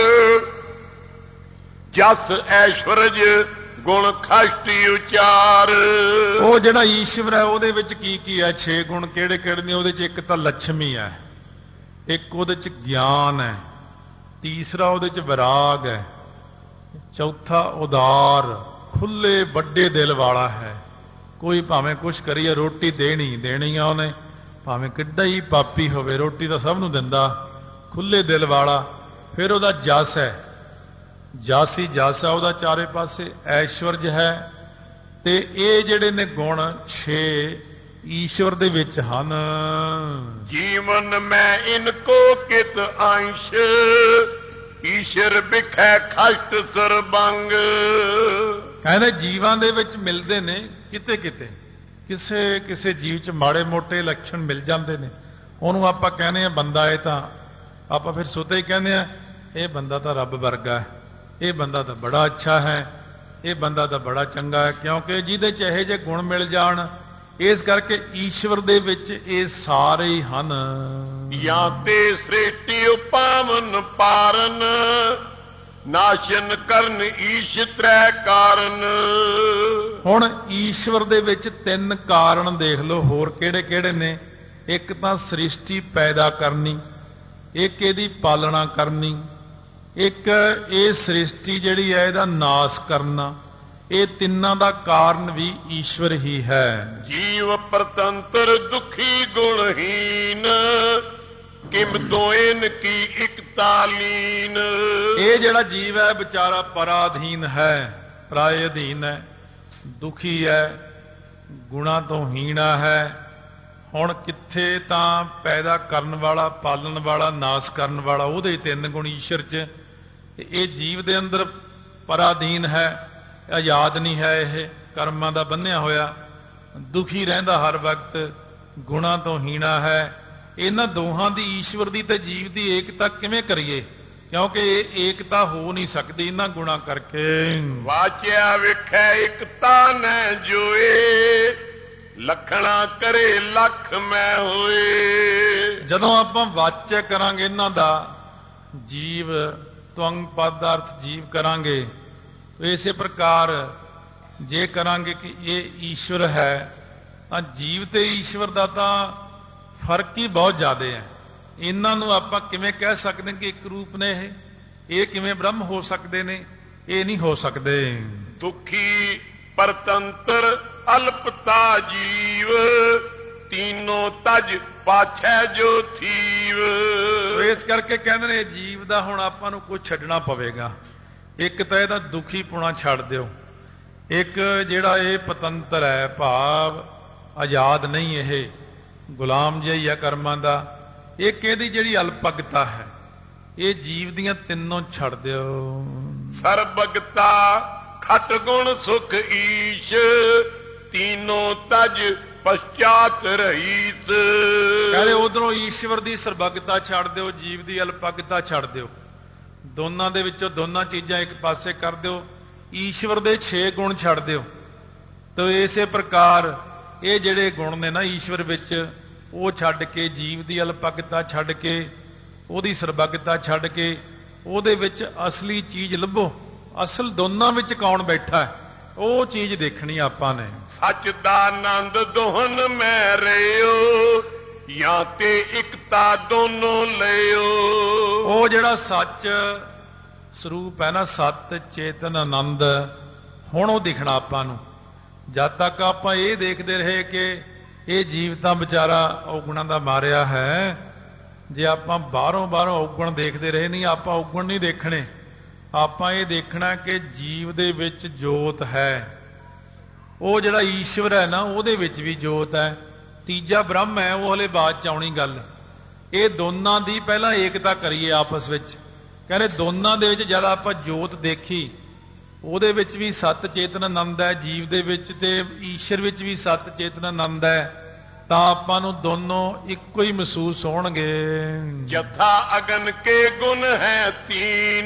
ਜਸ ਐਸ਼ਵਰਜ ਗੁਣ ਖਸ਼ਟੀ ਉਚਾਰ। ਉਹ ਜਿਹੜਾ ਈਸ਼ਵਰ ਹੈ ਉਹਦੇ ਵਿੱਚ ਕੀ ਕੀ ਹੈ? 6 ਗੁਣ ਕਿਹੜੇ ਕਿਹੜੇ ਨੇ? ਉਹਦੇ 'ਚ ਇੱਕ ਤਾਂ ਲక్ష్ਮੀ ਹੈ, ਇੱਕ ਉਹਦੇ 'ਚ ਗਿਆਨ ਹੈ, ਤੀਸਰਾ ਉਹਦੇ 'ਚ ਵਿਰਾਗ ਹੈ, ਚੌਥਾ ਉਦਾਰ, ਖੁੱਲੇ ਵੱਡੇ ਦਿਲ ਵਾਲਾ ਹੈ। ਕੋਈ ਭਾਵੇਂ ਕੁਛ ਕਰੀਏ ਰੋਟੀ ਦੇਣੀ ਆ ਉਹਨੇ, ਭਾਵੇਂ ਕਿੱਡਾ ਹੀ ਪਾਪੀ ਹੋਵੇ ਰੋਟੀ ਤਾਂ ਸਭ ਨੂੰ ਦਿੰਦਾ, ਖੁੱਲੇ ਦਿਲ ਵਾਲਾ। ਫਿਰ ਉਹਦਾ ਜਸ ਹੈ, ਜਸ ਹੀ ਜਸ ਹੈ ਉਹਦਾ ਚਾਰੇ ਪਾਸੇ, ਐਸ਼ਵਰਜ ਹੈ। ਤੇ ਇਹ ਜਿਹੜੇ ਨੇ ਗੁਣ 6 ਈਸ਼ਵਰ ਦੇ ਵਿੱਚ ਹਨ। ਜੀਵਨ ਮੈਂ ਇਨਕੋ ਕਿਤ ਅੰਸ਼, ਈਸ਼ਰ ਬਿਖੈ ਖਸ਼ਟ ਸਰਬੰਗ। ਕਹਿੰਦੇ ਜੀਵਾਂ ਦੇ ਵਿੱਚ ਮਿਲਦੇ ਨੇ ਕਿਤੇ ਕਿਤੇ, ਕਿਸੇ ਕਿਸੇ ਜੀਵ 'ਚ ਮਾੜੇ ਮੋਟੇ ਲੱਛਣ ਮਿਲ ਜਾਂਦੇ ਨੇ। ਉਹਨੂੰ ਆਪਾਂ ਕਹਿੰਦੇ ਆ ਬੰਦਾ, ਇਹ ਤਾਂ ਆਪਾਂ ਫਿਰ ਸੁਤੇ ਹੀ ਕਹਿੰਦੇ ਆ ਇਹ ਬੰਦਾ ਤਾਂ ਰੱਬ ਵਰਗਾ ਹੈ, ਇਹ ਬੰਦਾ ਤਾਂ ਬੜਾ ਅੱਛਾ ਹੈ, ਇਹ ਬੰਦਾ ਤਾਂ ਬੜਾ ਚੰਗਾ ਹੈ, ਕਿਉਂਕਿ ਜਿਹਦੇ 'ਚ ਇਹੋ ਜਿਹੇ ਗੁਣ ਮਿਲ ਜਾਣ। ਇਸ ਕਰਕੇ ਈਸ਼ਵਰ ਦੇ ਵਿੱਚ ਇਹ ਸਾਰੇ ਹੀ ਹਨ। ਜਾਂ ਤੇ ਸ੍ਰਿਸ਼ਟੀ ਉਪਾਵਨ ਪਾਰਨ, ਨਾਸ਼ਨ ਕਰਨ ਈਸ਼ ਤ੍ਰੈ ਕਾਰਨ। ਹੁਣ ਈਸ਼ਵਰ ਦੇ ਵਿੱਚ 3 ਕਾਰਨ ਦੇਖ ਲਓ ਹੋਰ ਕਿਹੜੇ ਕਿਹੜੇ ਨੇ। ਇੱਕ ਤਾਂ ਸ੍ਰਿਸ਼ਟੀ ਪੈਦਾ ਕਰਨੀ, ਇੱਕ ਇਹਦੀ ਪਾਲਣਾ ਕਰਨੀ, ਇੱਕ ਇਹ ਸ੍ਰਿਸ਼ਟੀ ਜਿਹੜੀ ਹੈ ਇਹਦਾ ਨਾਸ ਕਰਨਾ। ਇਹ ਤਿੰਨਾਂ ਦਾ ਕਾਰਨ ਵੀ ਈਸ਼ਵਰ ਹੀ ਹੈ। ਜੀਵ ਪਰਤੰਤਰ ਦੁਖੀ ਗੁਣਹੀਨ, ਕਿਮ ਦੋਇਨ ਕੀ ਇਕਤਾ ਲੀਨ। ਇਹ ਜਿਹੜਾ ਜੀਵ ਹੈ ਵਿਚਾਰਾ ਪਰਾਧੀਨ ਹੈ, ਪਰਾਏ ਅਧੀਨ ਹੈ, ਦੁਖੀ ਹੈ, ਗੁਣਾ ਤੋਂ ਹੀਣਾ ਹੈ। ਹੁਣ ਕਿੱਥੇ ਤਾਂ ਪੈਦਾ ਕਰਨ ਵਾਲਾ, ਪਾਲਣ ਵਾਲਾ, ਨਾਸ ਕਰਨ ਵਾਲਾ, ਉਹਦੇ 3 ਗੁਣ ਈਸ਼ਵਰ 'ਚ। ਇਹ ਜੀਵ ਦੇ ਅੰਦਰ ਪਰਾਧੀਨ ਹੈ, ਆਜ਼ਾਦ ਨਹੀਂ ਹੈ, ਇਹ ਕਰਮਾਂ ਦਾ ਬੰਨਿਆ ਹੋਇਆ, ਦੁਖੀ ਰਹਿੰਦਾ ਹਰ ਵਕਤ, ਗੁਣਾ ਤੋਂ ਹੀਣਾ ਹੈ। ਇਹਨਾਂ ਦੋਹਾਂ ਦੀ, ਈਸ਼ਵਰ ਦੀ ਤੇ ਜੀਵ ਦੀ ਏਕਤਾ ਕਿਵੇਂ ਕਰੀਏ? ਕਿਉਂਕਿ ਇਹ ਏਕਤਾ ਹੋ ਨਹੀਂ ਸਕਦੀ ਇਹਨਾਂ ਗੁਣਾਂ ਕਰਕੇ। ਵਾਚਿਆ ਵੇਖੈ ਇਕਤਾ ਨੈ ਜੋਏ, ਲਖਣਾ ਕਰੇ ਲੱਖ ਮੈਂ ਹੋਏ। ਜਦੋਂ ਆਪਾਂ ਵਾਚਿਆ ਕਰਾਂਗੇ ਇਹਨਾਂ ਦਾ, ਜੀਵ ਤਵੰਗ ਪਦ ਅਰਥ ਜੀਵ ਕਰਾਂਗੇ, ਇਸੇ ਪ੍ਰਕਾਰ ਜੇ ਕਰਾਂਗੇ ਕਿ ਇਹ ਈਸ਼ਵਰ ਹੈ, ਤਾਂ ਜੀਵ ਤੇ ਈਸ਼ਵਰ ਦਾ ਤਾਂ ਫਰਕ ਹੀ ਬਹੁਤ ਜ਼ਿਆਦਾ ਹੈ। ਇਹਨਾਂ ਨੂੰ ਆਪਾਂ ਕਿਵੇਂ ਕਹਿ ਸਕਦੇ ਕਿ ਇੱਕ ਰੂਪ ਨੇ ਇਹ ਕਿਵੇਂ ਬ੍ਰਹਮ ਹੋ ਸਕਦੇ ਨੇ? ਇਹ ਨਹੀਂ ਹੋ ਸਕਦੇ। ਦੁਖੀ ਪਰਤੰਤਰ ਅਲਪਤਾ ਜੀਵ, ਤੀਨੋਂ ਤਜ ਪਾਛੈ ਜੋ ਥੀਵ। ਇਸ ਕਰਕੇ ਕਹਿੰਦੇ ਨੇ ਜੀਵ ਦਾ ਹੁਣ ਆਪਾਂ ਨੂੰ ਕੁਝ ਛੱਡਣਾ ਪਵੇਗਾ। ਇੱਕ ਤਾਂ ਇਹਦਾ ਦੁਖੀ ਪੁਣਾ ਛੱਡ ਦਿਓ, ਇੱਕ ਜਿਹੜਾ ਇਹ ਪਤੰਤਰ ਹੈ, ਭਾਵ ਆਜ਼ਾਦ ਨਹੀਂ, ਇਹ ਗੁਲਾਮ ਜਿਹਾ ਹੀ ਹੈ ਕਰਮਾਂ ਦਾ। ਇੱਕ ਇਹਦੀ ਜਿਹੜੀ ਅਲਪਗਤਾ ਹੈ, ਇਹ ਜੀਵ ਦੀਆਂ ਤਿੰਨੋਂ ਛੱਡ ਦਿਓ। ਸਰਬਗਤਾ ਖਟ ਗੁਣ ਸੁਖ ਈਸ਼, ਤੀਨੋਂ ਤਜ ਪਛਾਤ ਰਹੀਸ। ਕਹਿੰਦੇ ਉਧਰੋਂ ਈਸ਼ਵਰ ਦੀ ਸਰਬਗਤਾ ਛੱਡ ਦਿਓ, ਜੀਵ ਦੀ ਅਲਪਗਤਾ ਛੱਡ ਦਿਓ, ਦੋਨਾਂ ਦੇ ਵਿੱਚੋਂ ਦੋਨਾਂ ਚੀਜ਼ਾਂ ਇੱਕ ਪਾਸੇ ਕਰ ਦਿਓ। ਈਸ਼ਵਰ ਦੇ 6 ਗੁਣ ਛੱਡ ਦਿਓ। ਤਾਂ ਇਸੇ ਪ੍ਰਕਾਰ ਇਹ ਜਿਹੜੇ ਗੁਣ ਨੇ ਨਾ ਈਸ਼ਵਰ ਵਿੱਚ, ਉਹ ਛੱਡ ਕੇ, ਜੀਵ ਦੀ ਅਲਪਗਤਾ ਛੱਡ ਕੇ, ਉਹਦੀ ਸਰਬਗਤਾ ਛੱਡ ਕੇ, ਉਹਦੇ ਵਿੱਚ ਅਸਲੀ ਚੀਜ਼ ਲੱਭੋ। ਅਸਲ ਦੋਨਾਂ ਵਿੱਚ ਕੌਣ ਬੈਠਾ ਹੈ, ਉਹ ਚੀਜ਼ ਦੇਖਣੀ ਆਪਾਂ ਨੇ। ਸੱਚ ਦਾ ਆਨੰਦ ਦੋਹਨ ਮੈਂ ਰਿਓ, ਜਾਂ ਤੇ ਇਕਤਾ ਦੋਨੋਂ ਲਿਓ। ਉਹ ਜਿਹੜਾ ਸੱਚ ਸਰੂਪ ਹੈ ਨਾ, ਸਤ ਚੇਤਨ ਆਨੰਦ, ਹੁਣ ਉਹ ਦਿਖਣਾ ਆਪਾਂ ਨੂੰ। ਜਦ ਤੱਕ ਆਪਾਂ ਇਹ ਦੇਖਦੇ ਰਹੇ ਕਿ ਇਹ ਜੀਵ ਤਾਂ ਵਿਚਾਰਾ ਔਗੁਣਾਂ ਦਾ ਮਾਰਿਆ ਹੈ, ਜੇ ਆਪਾਂ ਬਾਹਰੋਂ ਔਗੁਣ ਦੇਖਦੇ ਰਹੇ, ਨਹੀਂ ਆਪਾਂ ਔਗੁਣ ਨਹੀਂ ਦੇਖਣੇ, ਆਪਾਂ ਇਹ ਦੇਖਣਾ ਕਿ ਜੀਵ ਦੇ ਵਿੱਚ ਜੋਤ ਹੈ। ਉਹ ਜਿਹੜਾ ਈਸ਼ਵਰ ਹੈ ਨਾ, ਉਹਦੇ ਵਿੱਚ ਵੀ ਜੋਤ ਹੈ। ਤੀਜਾ ਬ੍ਰਹਮ ਹੈ, ਉਹ ਹਲੇ ਬਾਅਦ ਚ ਆਉਣੀ ਗੱਲ। ਇਹ ਦੋਨਾਂ ਦੀ ਪਹਿਲਾਂ ਏਕਤਾ ਕਰੀਏ ਆਪਸ ਵਿੱਚ। ਕਹਿੰਦੇ ਦੋਨਾਂ ਦੇ ਵਿੱਚ ਜਦ ਆਪਾਂ ਜੋਤ ਦੇਖੀ, ਉਹਦੇ ਵਿੱਚ ਵੀ ਸਤ ਚੇਤਨ ਆਨੰਦ ਹੈ, ਜੀਵ ਦੇ ਵਿੱਚ ਤੇ ਈਸ਼ਰ ਵਿੱਚ ਵੀ ਸਤ ਚੇਤਨ ਆਨੰਦ ਹੈ, ਤਾਂ ਆਪਾਂ ਨੂੰ ਦੋਨੋਂ ਇੱਕੋ ਹੀ ਮਹਿਸੂਸ ਹੋਣਗੇ। ਜਥਾ ਅਗਨ ਕੇ ਗੁਣ ਹੈ ਤੀਨ,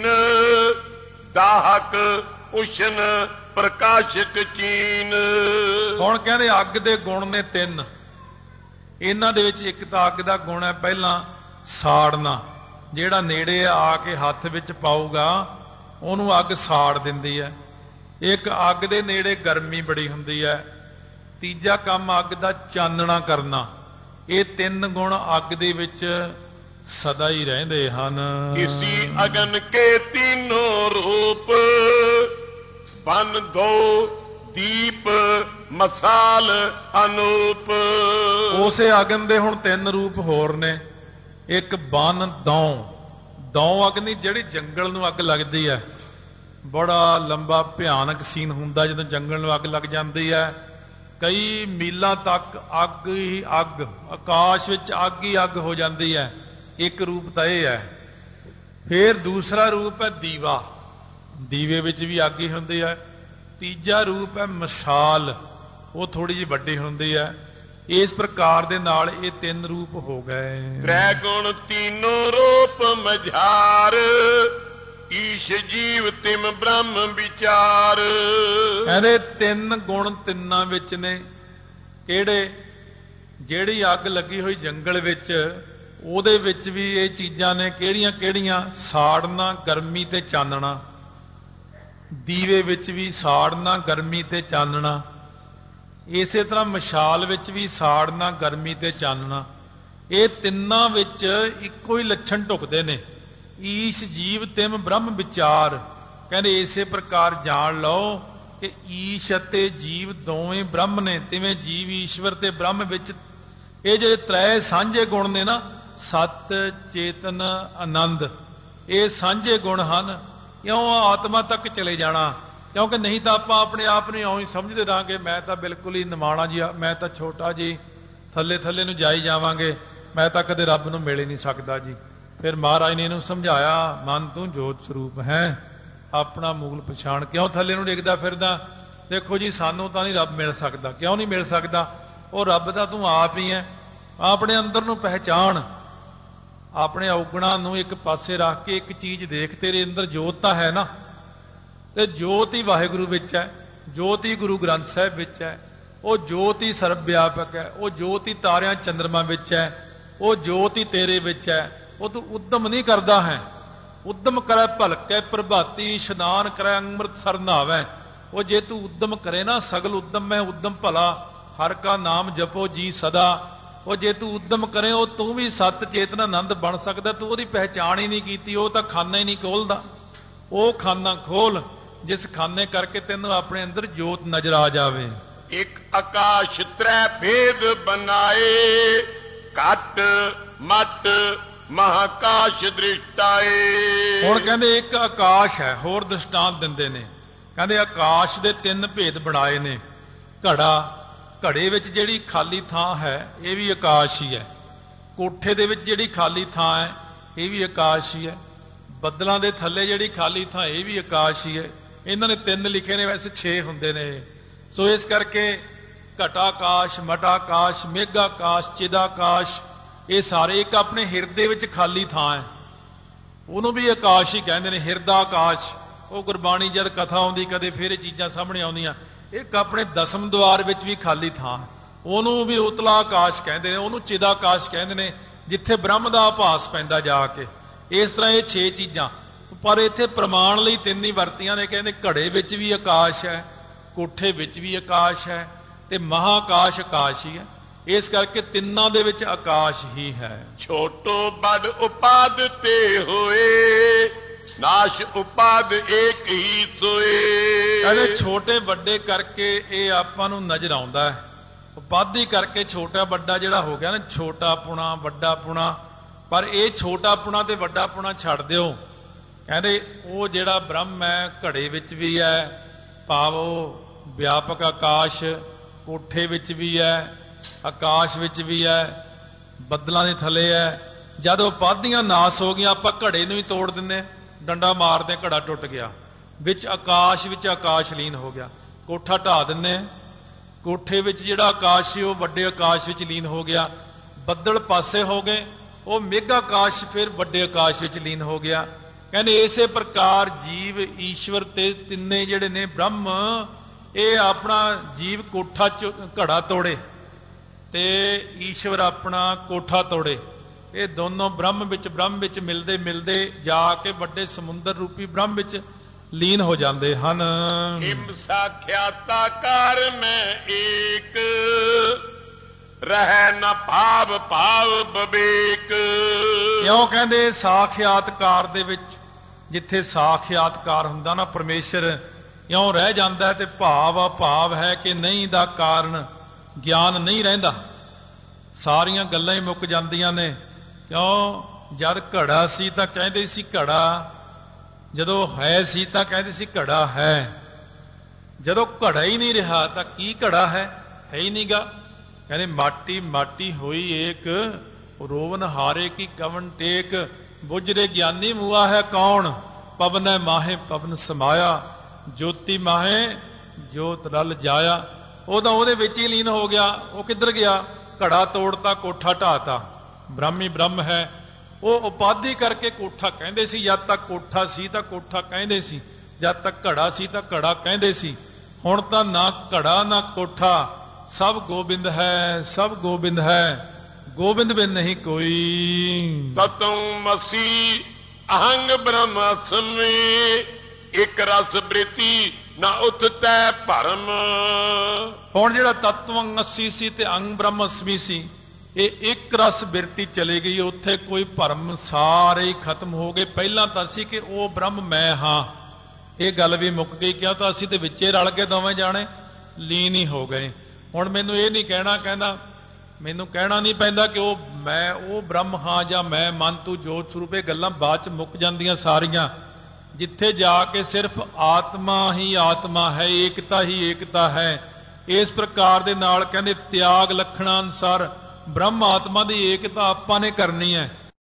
ਦਾਹਕ ਉਸ਼ਨ ਪ੍ਰਕਾਸ਼ਕ ਚੀਨ। ਹੁਣ ਕਹਿੰਦੇ ਅੱਗ ਦੇ ਗੁਣ ਨੇ ਤਿੰਨ। ਇਹਨਾਂ ਦੇ ਵਿੱਚ ਇੱਕ ਤਾਂ ਅੱਗ ਦਾ ਗੁਣ ਹੈ ਪਹਿਲਾਂ ਸਾੜਨਾ, ਜਿਹੜਾ ਨੇੜੇ ਆ ਕੇ ਹੱਥ ਵਿੱਚ ਪਾਊਗਾ ਉਹਨੂੰ ਅੱਗ ਸਾੜ ਦਿੰਦੀ ਹੈ। ਇੱਕ ਅੱਗ ਦੇ ਨੇੜੇ ਗਰਮੀ ਬੜੀ ਹੁੰਦੀ ਹੈ। ਤੀਜਾ ਕੰਮ ਅੱਗ ਦਾ ਚਾਨਣਾ ਕਰਨਾ। ਇਹ ਤਿੰਨ ਗੁਣ ਅੱਗ ਦੇ ਵਿੱਚ ਸਦਾ ਹੀ ਰਹਿੰਦੇ ਹਨ। ਕਿਸੀ ਅਗਨ ਕੇ ਤੀਨੋ ਰੂਪ, ਬਨ ਦੋ ਦੀਪ ਮਸਾਲ ਅਨੂਪ। ਉਸੇ ਅਗਨ ਦੇ ਹੁਣ ਤਿੰਨ ਰੂਪ ਹੋਰ ਨੇ। ਇੱਕ ਬਨ ਦੌ, ਦੌ ਅਗਨੀ ਜਿਹੜੀ ਜੰਗਲ ਨੂੰ ਅੱਗ ਲੱਗਦੀ ਹੈ। ਬੜਾ ਲੰਬਾ ਭਿਆਨਕ ਸੀਨ ਹੁੰਦਾ ਜਦੋਂ ਜੰਗਲ ਨੂੰ ਅੱਗ ਲੱਗ ਜਾਂਦੀ ਹੈ। ਕਈ ਮੀਲਾਂ ਤੱਕ ਅੱਗ ਹੀ ਅੱਗ, ਆਕਾਸ਼ ਵਿੱਚ ਅੱਗ ਹੀ ਅੱਗ ਹੋ ਜਾਂਦੀ ਹੈ। ਇੱਕ ਰੂਪ ਤਾਂ ਇਹ ਹੈ। ਫਿਰ ਦੂਸਰਾ ਰੂਪ ਹੈ ਦੀਵਾ, ਦੀਵੇ ਵਿੱਚ ਵੀ ਅੱਗ ਹੀ ਹੁੰਦੀ ਹੈ। ਤੀਜਾ ਰੂਪ ਹੈ ਮਸ਼ਾਲ, ਉਹ ਥੋੜੀ ਜਿਹੀ ਵੱਡੀ ਹੁੰਦੀ ਹੈ। ਇਸ ਪ੍ਰਕਾਰ ਦੇ ਨਾਲ ਇਹ ਤਿੰਨ ਰੂਪ ਹੋ ਗਏ। ਤ੍ਰੈ ਗੁਣ ਤੀਨੋ ਰੂਪ ਮਝਾਰ, ਈਸ਼ ਜੀਵ ਤਿਮ ਬ੍ਰਹਮ ਵਿਚਾਰ। ਕਹਿੰਦੇ ਤਿੰਨ ਗੁਣ ਤਿੰਨਾਂ ਵਿੱਚ ਨੇ। ਕਿਹੜੇ? ਜਿਹੜੀ ਅੱਗ ਲੱਗੀ ਹੋਈ ਜੰਗਲ ਵਿੱਚ, ਉਹਦੇ ਵਿੱਚ ਵੀ ਇਹ ਚੀਜ਼ਾਂ ਨੇ। ਕਿਹੜੀਆਂ ਕਿਹੜੀਆਂ? ਸਾੜਨਾ, ਗਰਮੀ ਤੇ ਚਾਨਣਾ। ਦੀਵੇ ਵਿੱਚ ਵੀ ਸਾੜਨਾ, ਗਰਮੀ ਤੇ ਚਾਨਣਾ। ਇਸੇ ਤਰ੍ਹਾਂ ਮਸ਼ਾਲ ਵਿੱਚ ਵੀ ਸਾੜਨਾ, ਗਰਮੀ ਤੇ ਚਾਨਣਾ। ਇਹ ਤਿੰਨਾਂ ਵਿੱਚ ਇੱਕੋ ਹੀ ਲੱਛਣ ਢੁਕਦੇ ਨੇ। ਈਸ਼ ਜੀਵ ਤਿਮ ਬ੍ਰਹਮ ਵਿਚਾਰ। ਕਹਿੰਦੇ ਇਸੇ ਪ੍ਰਕਾਰ ਜਾਣ ਲਓ ਕਿ ਈਸ਼ ਅਤੇ ਜੀਵ ਦੋਵੇਂ ਬ੍ਰਹਮ ਨੇ। ਤਿਵੇਂ ਜੀਵ ਈਸ਼ਵਰ ਤੇ ਬ੍ਰਹਮ ਵਿੱਚ ਇਹ ਜਿਹੜੇ ਤ੍ਰੈ ਸਾਂਝੇ ਗੁਣ ਨੇ ਨਾ, ਸਤ ਚੇਤਨ ਆਨੰਦ, ਇਹ ਸਾਂਝੇ ਗੁਣ ਹਨ। ਕਿਉਂ? ਆਤਮਾ ਤੱਕ ਚਲੇ ਜਾਣਾ। ਕਿਉਂਕਿ ਨਹੀਂ ਤਾਂ ਆਪਾਂ ਆਪਣੇ ਆਪ ਨੂੰ ਇਉਂ ਹੀ ਸਮਝਦੇ ਰਹਾਂਗੇ, ਮੈਂ ਤਾਂ ਬਿਲਕੁਲ ਹੀ ਨਿਮਾਣਾ ਜੀ, ਮੈਂ ਤਾਂ ਛੋਟਾ ਜੀ, ਥੱਲੇ ਥੱਲੇ ਨੂੰ ਜਾਈ ਜਾਵਾਂਗੇ, ਮੈਂ ਤਾਂ ਕਦੇ ਰੱਬ ਨੂੰ ਮਿਲ ਹੀ ਨਹੀਂ ਸਕਦਾ ਜੀ। ਫਿਰ ਮਹਾਰਾਜ ਨੇ ਇਹਨੂੰ ਸਮਝਾਇਆ, ਮਨ ਤੂੰ ਜੋਤ ਸਰੂਪ ਹੈ, ਆਪਣਾ ਮੂਲ ਪਛਾਣ। ਕਿਉਂ ਥੱਲੇ ਨੂੰ ਡਿੱਗਦਾ ਫਿਰਦਾ? ਦੇਖੋ ਜੀ, ਸਾਨੂੰ ਤਾਂ ਨਹੀਂ ਰੱਬ ਮਿਲ ਸਕਦਾ। ਕਿਉਂ ਨਹੀਂ ਮਿਲ ਸਕਦਾ? ਉਹ ਰੱਬ ਤਾਂ ਤੂੰ ਆਪ ਹੀ ਹੈ। ਆਪਣੇ ਅੰਦਰ ਨੂੰ ਪਹਿਚਾਣ, ਆਪਣੇ ਔਗਣਾਂ ਨੂੰ ਇੱਕ ਪਾਸੇ ਰੱਖ ਕੇ ਇੱਕ ਚੀਜ਼ ਦੇਖ। ਤੇਰੇ ਅੰਦਰ ਜੋਤ ਤਾਂ ਹੈ ਨਾ, ਤੇ ਜੋਤ ਹੀ ਵਾਹਿਗੁਰੂ ਵਿੱਚ ਹੈ, ਜੋਤ ਹੀ ਗੁਰੂ ਗ੍ਰੰਥ ਸਾਹਿਬ ਵਿੱਚ ਹੈ, ਉਹ ਜੋਤ ਹੀ ਸਰਬ ਵਿਆਪਕ ਹੈ, ਉਹ ਜੋਤ ਹੀ ਤਾਰਿਆਂ ਚੰਦਰਮਾ ਵਿੱਚ ਹੈ, ਉਹ ਜੋਤ ਹੀ ਤੇਰੇ ਵਿੱਚ ਹੈ। ਉਹ ਤੂੰ ਉਦਮ ਨਹੀਂ ਕਰਦਾ ਹੈ। ਉਦਮ ਕਰੈ ਭਲਕੈ ਪ੍ਰਭਾਤੀ, ਇਸ਼ਨਾਨ ਕਰੈ ਅੰਮ੍ਰਿਤਸਰ ਨਹਾਵੈ। ਉਹ ਜੇ ਤੂੰ ਉਦਮ ਕਰੇ ਨਾ, ਸਗਲ ਉਦਮ ਮੈਂ ਉਦਮ ਭਲਾ, ਹਰ ਕਾ ਨਾਮ ਜਪੋ ਜੀ ਸਦਾ। ਉਹ ਜੇ ਤੂੰ ਉਦਮ ਕਰੇ, ਉਹ ਤੂੰ ਵੀ ਸਤ ਚੇਤਨ ਆਨੰਦ ਬਣ ਸਕਦਾ। ਤੂੰ ਉਹਦੀ ਪਹਿਚਾਣ ਹੀ ਨਹੀਂ ਕੀਤੀ। ਉਹ ਤਾਂ ਖਾਨਾ ਹੀ ਨਹੀਂ ਖੋਲਦਾ। ਉਹ ਖਾਨਾ ਖੋਲ ਜਿਸ ਖਾਨੇ ਕਰਕੇ ਤੈਨੂੰ ਆਪਣੇ ਅੰਦਰ ਜੋਤ ਨਜ਼ਰ ਆ ਜਾਵੇ। ਇੱਕ ਆਕਾਸ਼ ਤ੍ਰੈ ਭੇਦ ਬਨਾਏ, ਘਟ ਮਟ ਮਹਾਕਾਸ਼ ਦ੍ਰਿਸ਼ਟਾਏ। ਹੁਣ ਕਹਿੰਦੇ ਇੱਕ ਆਕਾਸ਼ ਹੈ। ਹੋਰ ਦ੍ਰਿਸ਼ਟਾਂਤ ਦਿੰਦੇ ਨੇ। ਕਹਿੰਦੇ ਆਕਾਸ਼ ਦੇ ਤਿੰਨ ਭੇਦ ਬਣਾਏ ਨੇ। ਘੜਾ, ਘੜੇ ਵਿੱਚ ਜਿਹੜੀ ਖਾਲੀ ਥਾਂ ਹੈ ਇਹ ਵੀ ਆਕਾਸ਼ ਹੀ ਹੈ। ਕੋਠੇ ਦੇ ਵਿੱਚ ਜਿਹੜੀ ਖਾਲੀ ਥਾਂ ਹੈ ਇਹ ਵੀ ਆਕਾਸ਼ ਹੀ ਹੈ। ਬੱਦਲਾਂ ਦੇ ਥੱਲੇ ਜਿਹੜੀ ਖਾਲੀ ਥਾਂ ਇਹ ਵੀ ਆਕਾਸ਼ ਹੀ ਹੈ। ਇਹਨਾਂ ਨੇ ਤਿੰਨ ਲਿਖੇ ਨੇ, ਵੈਸੇ 6 ਹੁੰਦੇ ਨੇ। ਸੋ ਇਸ ਕਰਕੇ ਘਟਾਕਾਸ਼, ਮਟਾਕਾਸ਼, ਮੇਘਾਕਾਸ਼, ਚਿਦਾਕਾਸ਼, ਇਹ ਸਾਰੇ ਇੱਕ ਆਪਣੇ ਹਿਰਦੇ ਵਿੱਚ ਖਾਲੀ ਥਾਂ ਹੈ, ਉਹਨੂੰ ਵੀ ਆਕਾਸ਼ ਹੀ ਕਹਿੰਦੇ ਨੇ। ਹਿਰਦਾਕਾਸ਼, ਉਹ ਗੁਰਬਾਣੀ ਜਦ ਕਥਾ ਆਉਂਦੀ ਕਦੇ ਫਿਰ ਇਹ ਚੀਜ਼ਾਂ ਸਾਹਮਣੇ ਆਉਂਦੀਆਂ। ਇੱਕ ਆਪਣੇ ਦਸਮ ਦੁਆਰ ਵਿੱਚ ਵੀ ਖਾਲੀ ਥਾਂ, ਉਹਨੂੰ ਵੀ ਉਤਲਾ ਆਕਾਸ਼ ਕਹਿੰਦੇ ਨੇ, ਉਹਨੂੰ ਚਿਦਾਕਾਸ਼ ਕਹਿੰਦੇ ਨੇ, ਜਿੱਥੇ ਬ੍ਰਹਮ ਦਾ ਆਭਾਸ ਪੈਂਦਾ ਜਾ ਕੇ। ਇਸ ਤਰ੍ਹਾਂ ਇਹ 6 ਚੀਜ਼ਾਂ। ਪਰ ਇੱਥੇ ਪ੍ਰਮਾਣ ਲਈ ਤਿੰਨ ਹੀ ਵਰਤੀਆਂ ਨੇ। ਕਹਿੰਦੇ ਘੜੇ ਵਿੱਚ ਵੀ ਆਕਾਸ਼ ਹੈ, ਕੋਠੇ ਵਿੱਚ ਵੀ ਆਕਾਸ਼ ਹੈ, ਤੇ ਮਹਾਕਾਸ਼ ਆਕਾਸ਼ ਹੀ ਹੈ। ਇਸ ਕਰਕੇ ਤਿੰਨਾਂ ਦੇ ਵਿੱਚ ਆਕਾਸ਼ ਹੀ ਹੈ। ਛੋਟੋ ਬੜ ਉਪਾਦ ਤੇ ਹੋਏ, ਨਾਸ਼ ਉਪਾਦ ਏਕ ਹੀ ਸੋਏ। ਕਹਿੰਦੇ ਛੋਟੇ ਵੱਡੇ ਕਰਕੇ ਇਹ ਆਪਾਂ ਨੂੰ ਨਜ਼ਰ ਆਉਂਦਾ ਹੈ। ਉਪਾਧੀ ਕਰਕੇ ਛੋਟਾ ਵੱਡਾ ਜਿਹੜਾ ਹੋ ਗਿਆ ਨਾ, ਛੋਟਾ ਪੁਣਾ ਵੱਡਾ ਪੁਣਾ। ਪਰ ਇਹ ਛੋਟਾ ਪੁਣਾ ਤੇ ਵੱਡਾ ਪੁਣਾ ਛੱਡ ਦਿਓ। ਕਹਿੰਦੇ ਉਹ ਜਿਹੜਾ ਬ੍ਰਹਮ ਹੈ ਘੜੇ ਵਿੱਚ ਵੀ ਹੈ, ਭਾਵ ਉਹ ਵਿਆਪਕ ਆਕਾਸ਼ ਕੋਠੇ ਵਿੱਚ ਵੀ ਹੈ, ਆਕਾਸ਼ ਵਿੱਚ ਵੀ ਹੈ, ਬੱਦਲਾਂ ਦੇ ਥੱਲੇ ਹੈ। ਜਦ ਉਪਾਧੀਆਂ ਨਾਸ ਹੋ ਗਈਆਂ, ਆਪਾਂ ਘੜੇ ਨੂੰ ਹੀ ਤੋੜ ਦਿੰਦੇ। ਡੰਡਾ ਮਾਰਦੇ ਘੜਾ ਟੁੱਟ ਗਿਆ, ਵਿੱਚ ਆਕਾਸ਼ ਲੀਨ ਹੋ ਗਿਆ। ਕੋਠਾ ਢਾ ਦਿੰਨੇ, ਕੋਠੇ ਵਿੱਚ ਜਿਹੜਾ ਆਕਾਸ਼ ਸੀ ਉਹ ਵੱਡੇ ਆਕਾਸ਼ ਵਿੱਚ ਲੀਨ ਹੋ ਗਿਆ। ਬੱਦਲ ਪਾਸੇ ਹੋ ਗਏ, ਉਹ ਮੇਘ ਆਕਾਸ਼ ਫਿਰ ਵੱਡੇ ਆਕਾਸ਼ ਵਿੱਚ ਲੀਨ ਹੋ ਗਿਆ। ਕਹਿੰਦੇ ਇਸੇ ਪ੍ਰਕਾਰ ਜੀਵ, ਈਸ਼ਵਰ ਤੇ ਤਿੰਨੇ ਜਿਹੜੇ ਨੇ ਬ੍ਰਹਮ, ਇਹ ਆਪਣਾ ਜੀਵ ਕੋਠਾ ਘੜਾ ਤੋੜੇ ਤੇ ਈਸ਼ਵਰ ਆਪਣਾ ਕੋਠਾ ਤੋੜੇ। ਇਹ ਦੋਨੋਂ ਬ੍ਰਹਮ ਵਿੱਚ ਮਿਲਦੇ ਮਿਲਦੇ ਜਾ ਕੇ ਵੱਡੇ ਸਮੁੰਦਰ ਰੂਪੀ ਬ੍ਰਹਮ ਵਿੱਚ ਲੀਨ ਹੋ ਜਾਂਦੇ ਹਨ। ਕਿਮ ਸਾਖਿਆਤਾਕਾਰ ਮੈਂ ਏਕ, ਰਹਿ ਨ ਭਾਵ ਬਵੇਕ। ਕਿਉਂ ਕਹਿੰਦੇ ਸਾਖਿਆਤਕਾਰ ਦੇ ਵਿੱਚ, ਜਿੱਥੇ ਸਾਖਿਆਤਕਾਰ ਹੁੰਦਾ ਨਾ ਪਰਮੇਸ਼ਰ, ਇਉਂ ਰਹਿ ਜਾਂਦਾ ਤੇ ਭਾਵ ਹੈ ਕਿ ਨਹੀਂ ਦਾ ਕਾਰਨ ਗਿਆਨ ਨਹੀਂ ਰਹਿੰਦਾ, ਸਾਰੀਆਂ ਗੱਲਾਂ ਹੀ ਮੁੱਕ ਜਾਂਦੀਆਂ ਨੇ। ਕਿਉਂ ਜਦ ਘੜਾ ਸੀ ਤਾਂ ਕਹਿੰਦੇ ਸੀ ਘੜਾ, ਜਦੋਂ ਹੈ ਸੀ ਤਾਂ ਕਹਿੰਦੇ ਸੀ ਘੜਾ ਹੈ, ਜਦੋਂ ਘੜਾ ਹੀ ਨਹੀਂ ਰਿਹਾ ਤਾਂ ਕੀ ਘੜਾ ਹੈ ਹੀ ਨਹੀਂਗਾ। ਕਹਿੰਦੇ ਮਾਟੀ ਹੋਈ ਏਕ, ਰੋਵਨ ਹਾਰੇ ਕੀ ਕਵਨ ਟੇਕ। ਬੁਝਰੇ ਗਿਆਨੀ ਮੂਆ ਹੈ ਕੌਣ, ਪਵਨ ਮਾਹੇ ਪਵਨ ਸਮਾਇਆ, ਜੋਤੀ ਮਾਹੇ ਜੋਤ ਰਲ ਜਾਇਆ। ਉਹਦਾ ਉਹਦੇ ਵਿੱਚ ਹੀ ਲੀਨ ਹੋ ਗਿਆ। ਉਹ ਕਿੱਧਰ ਗਿਆ? ਘੜਾ ਤੋੜਤਾ, ਕੋਠਾ ਢਾਤਾ। ਬ੍ਰਹਮੀ ਬ੍ਰਹਮ ਹੈ, ਉਹ ਉਪਾਧੀ ਕਰਕੇ ਕੋਠਾ ਕਹਿੰਦੇ ਸੀ। ਜਦ ਤੱਕ ਕੋਠਾ ਸੀ ਤਾਂ ਕੋਠਾ ਕਹਿੰਦੇ ਸੀ, ਜਦ ਤੱਕ ਘੜਾ ਸੀ ਤਾਂ ਘੜਾ ਕਹਿੰਦੇ ਸੀ। ਹੁਣ ਤਾਂ ਨਾ ਘੜਾ ਨਾ ਕੋਠਾ, ਸਭ ਗੋਬਿੰਦ ਹੈ, ਸਭ ਗੋਬਿੰਦ ਹੈ, ਗੋਬਿੰਦ ਬਿਨ ਨਹੀਂ ਕੋਈ। ਤਤੰ ਮਸੀ ਅਹੰਗ ਬ੍ਰਹਮਸਮੀ, ਇਕ ਰਸ ਬ੍ਰਿਤੀ ਨਾ ਉਤਤੈ ਭਰਮ। ਹੁਣ ਜਿਹੜਾ ਤਤਵੰ ਅਸੀ ਸੀ ਤੇ ਅੰਗ ਬ੍ਰਹਮਸਮੀ ਸੀ, ਇਹ ਇੱਕ ਰਸ ਬਿਰਤੀ ਚਲੀ ਗਈ। ਉੱਥੇ ਕੋਈ ਭਰਮ ਸਾਰੇ ਹੀ ਖਤਮ ਹੋ ਗਏ। ਪਹਿਲਾਂ ਤਾਂ ਸੀ ਕਿ ਉਹ ਬ੍ਰਹਮ ਮੈਂ ਹਾਂ, ਇਹ ਗੱਲ ਵੀ ਮੁੱਕ ਗਈ। ਕਿਉਂ ਤਾਂ ਅਸੀਂ ਤੇ ਵਿੱਚੇ ਰਲ ਕੇ ਦੋਵੇਂ ਜਾਣੇ ਲੀਨ ਹੀ ਹੋ ਗਏ। ਹੁਣ ਮੈਨੂੰ ਇਹ ਨਹੀਂ ਕਹਿਣਾ, ਕਹਿੰਦਾ ਮੈਨੂੰ ਕਹਿਣਾ ਨਹੀਂ ਪੈਂਦਾ ਕਿ ਉਹ ਮੈਂ ਉਹ ਬ੍ਰਹਮ ਹਾਂ ਜਾਂ ਮੈਂ ਮਨ ਤੂੰ ਜੋਤ ਸਰੂਪ। ਇਹ ਗੱਲਾਂ ਬਾਅਦ ਚ ਮੁੱਕ ਜਾਂਦੀਆਂ ਸਾਰੀਆਂ। ਜਿੱਥੇ ਜਾ ਕੇ ਸਿਰਫ ਆਤਮਾ ਹੀ ਆਤਮਾ ਹੈ, ਏਕਤਾ ਹੀ ਏਕਤਾ ਹੈ। ਇਸ ਪ੍ਰਕਾਰ ਦੇ ਨਾਲ ਕਹਿੰਦੇ ਤਿਆਗ ਲੱਖਣਾਂ ਅਨੁਸਾਰ ਬ੍ਰਹਮ ਆਤਮਾ ਦੀ ਏਕਤਾ ਆਪਾਂ ਨੇ ਕਰਨੀ ਹੈ।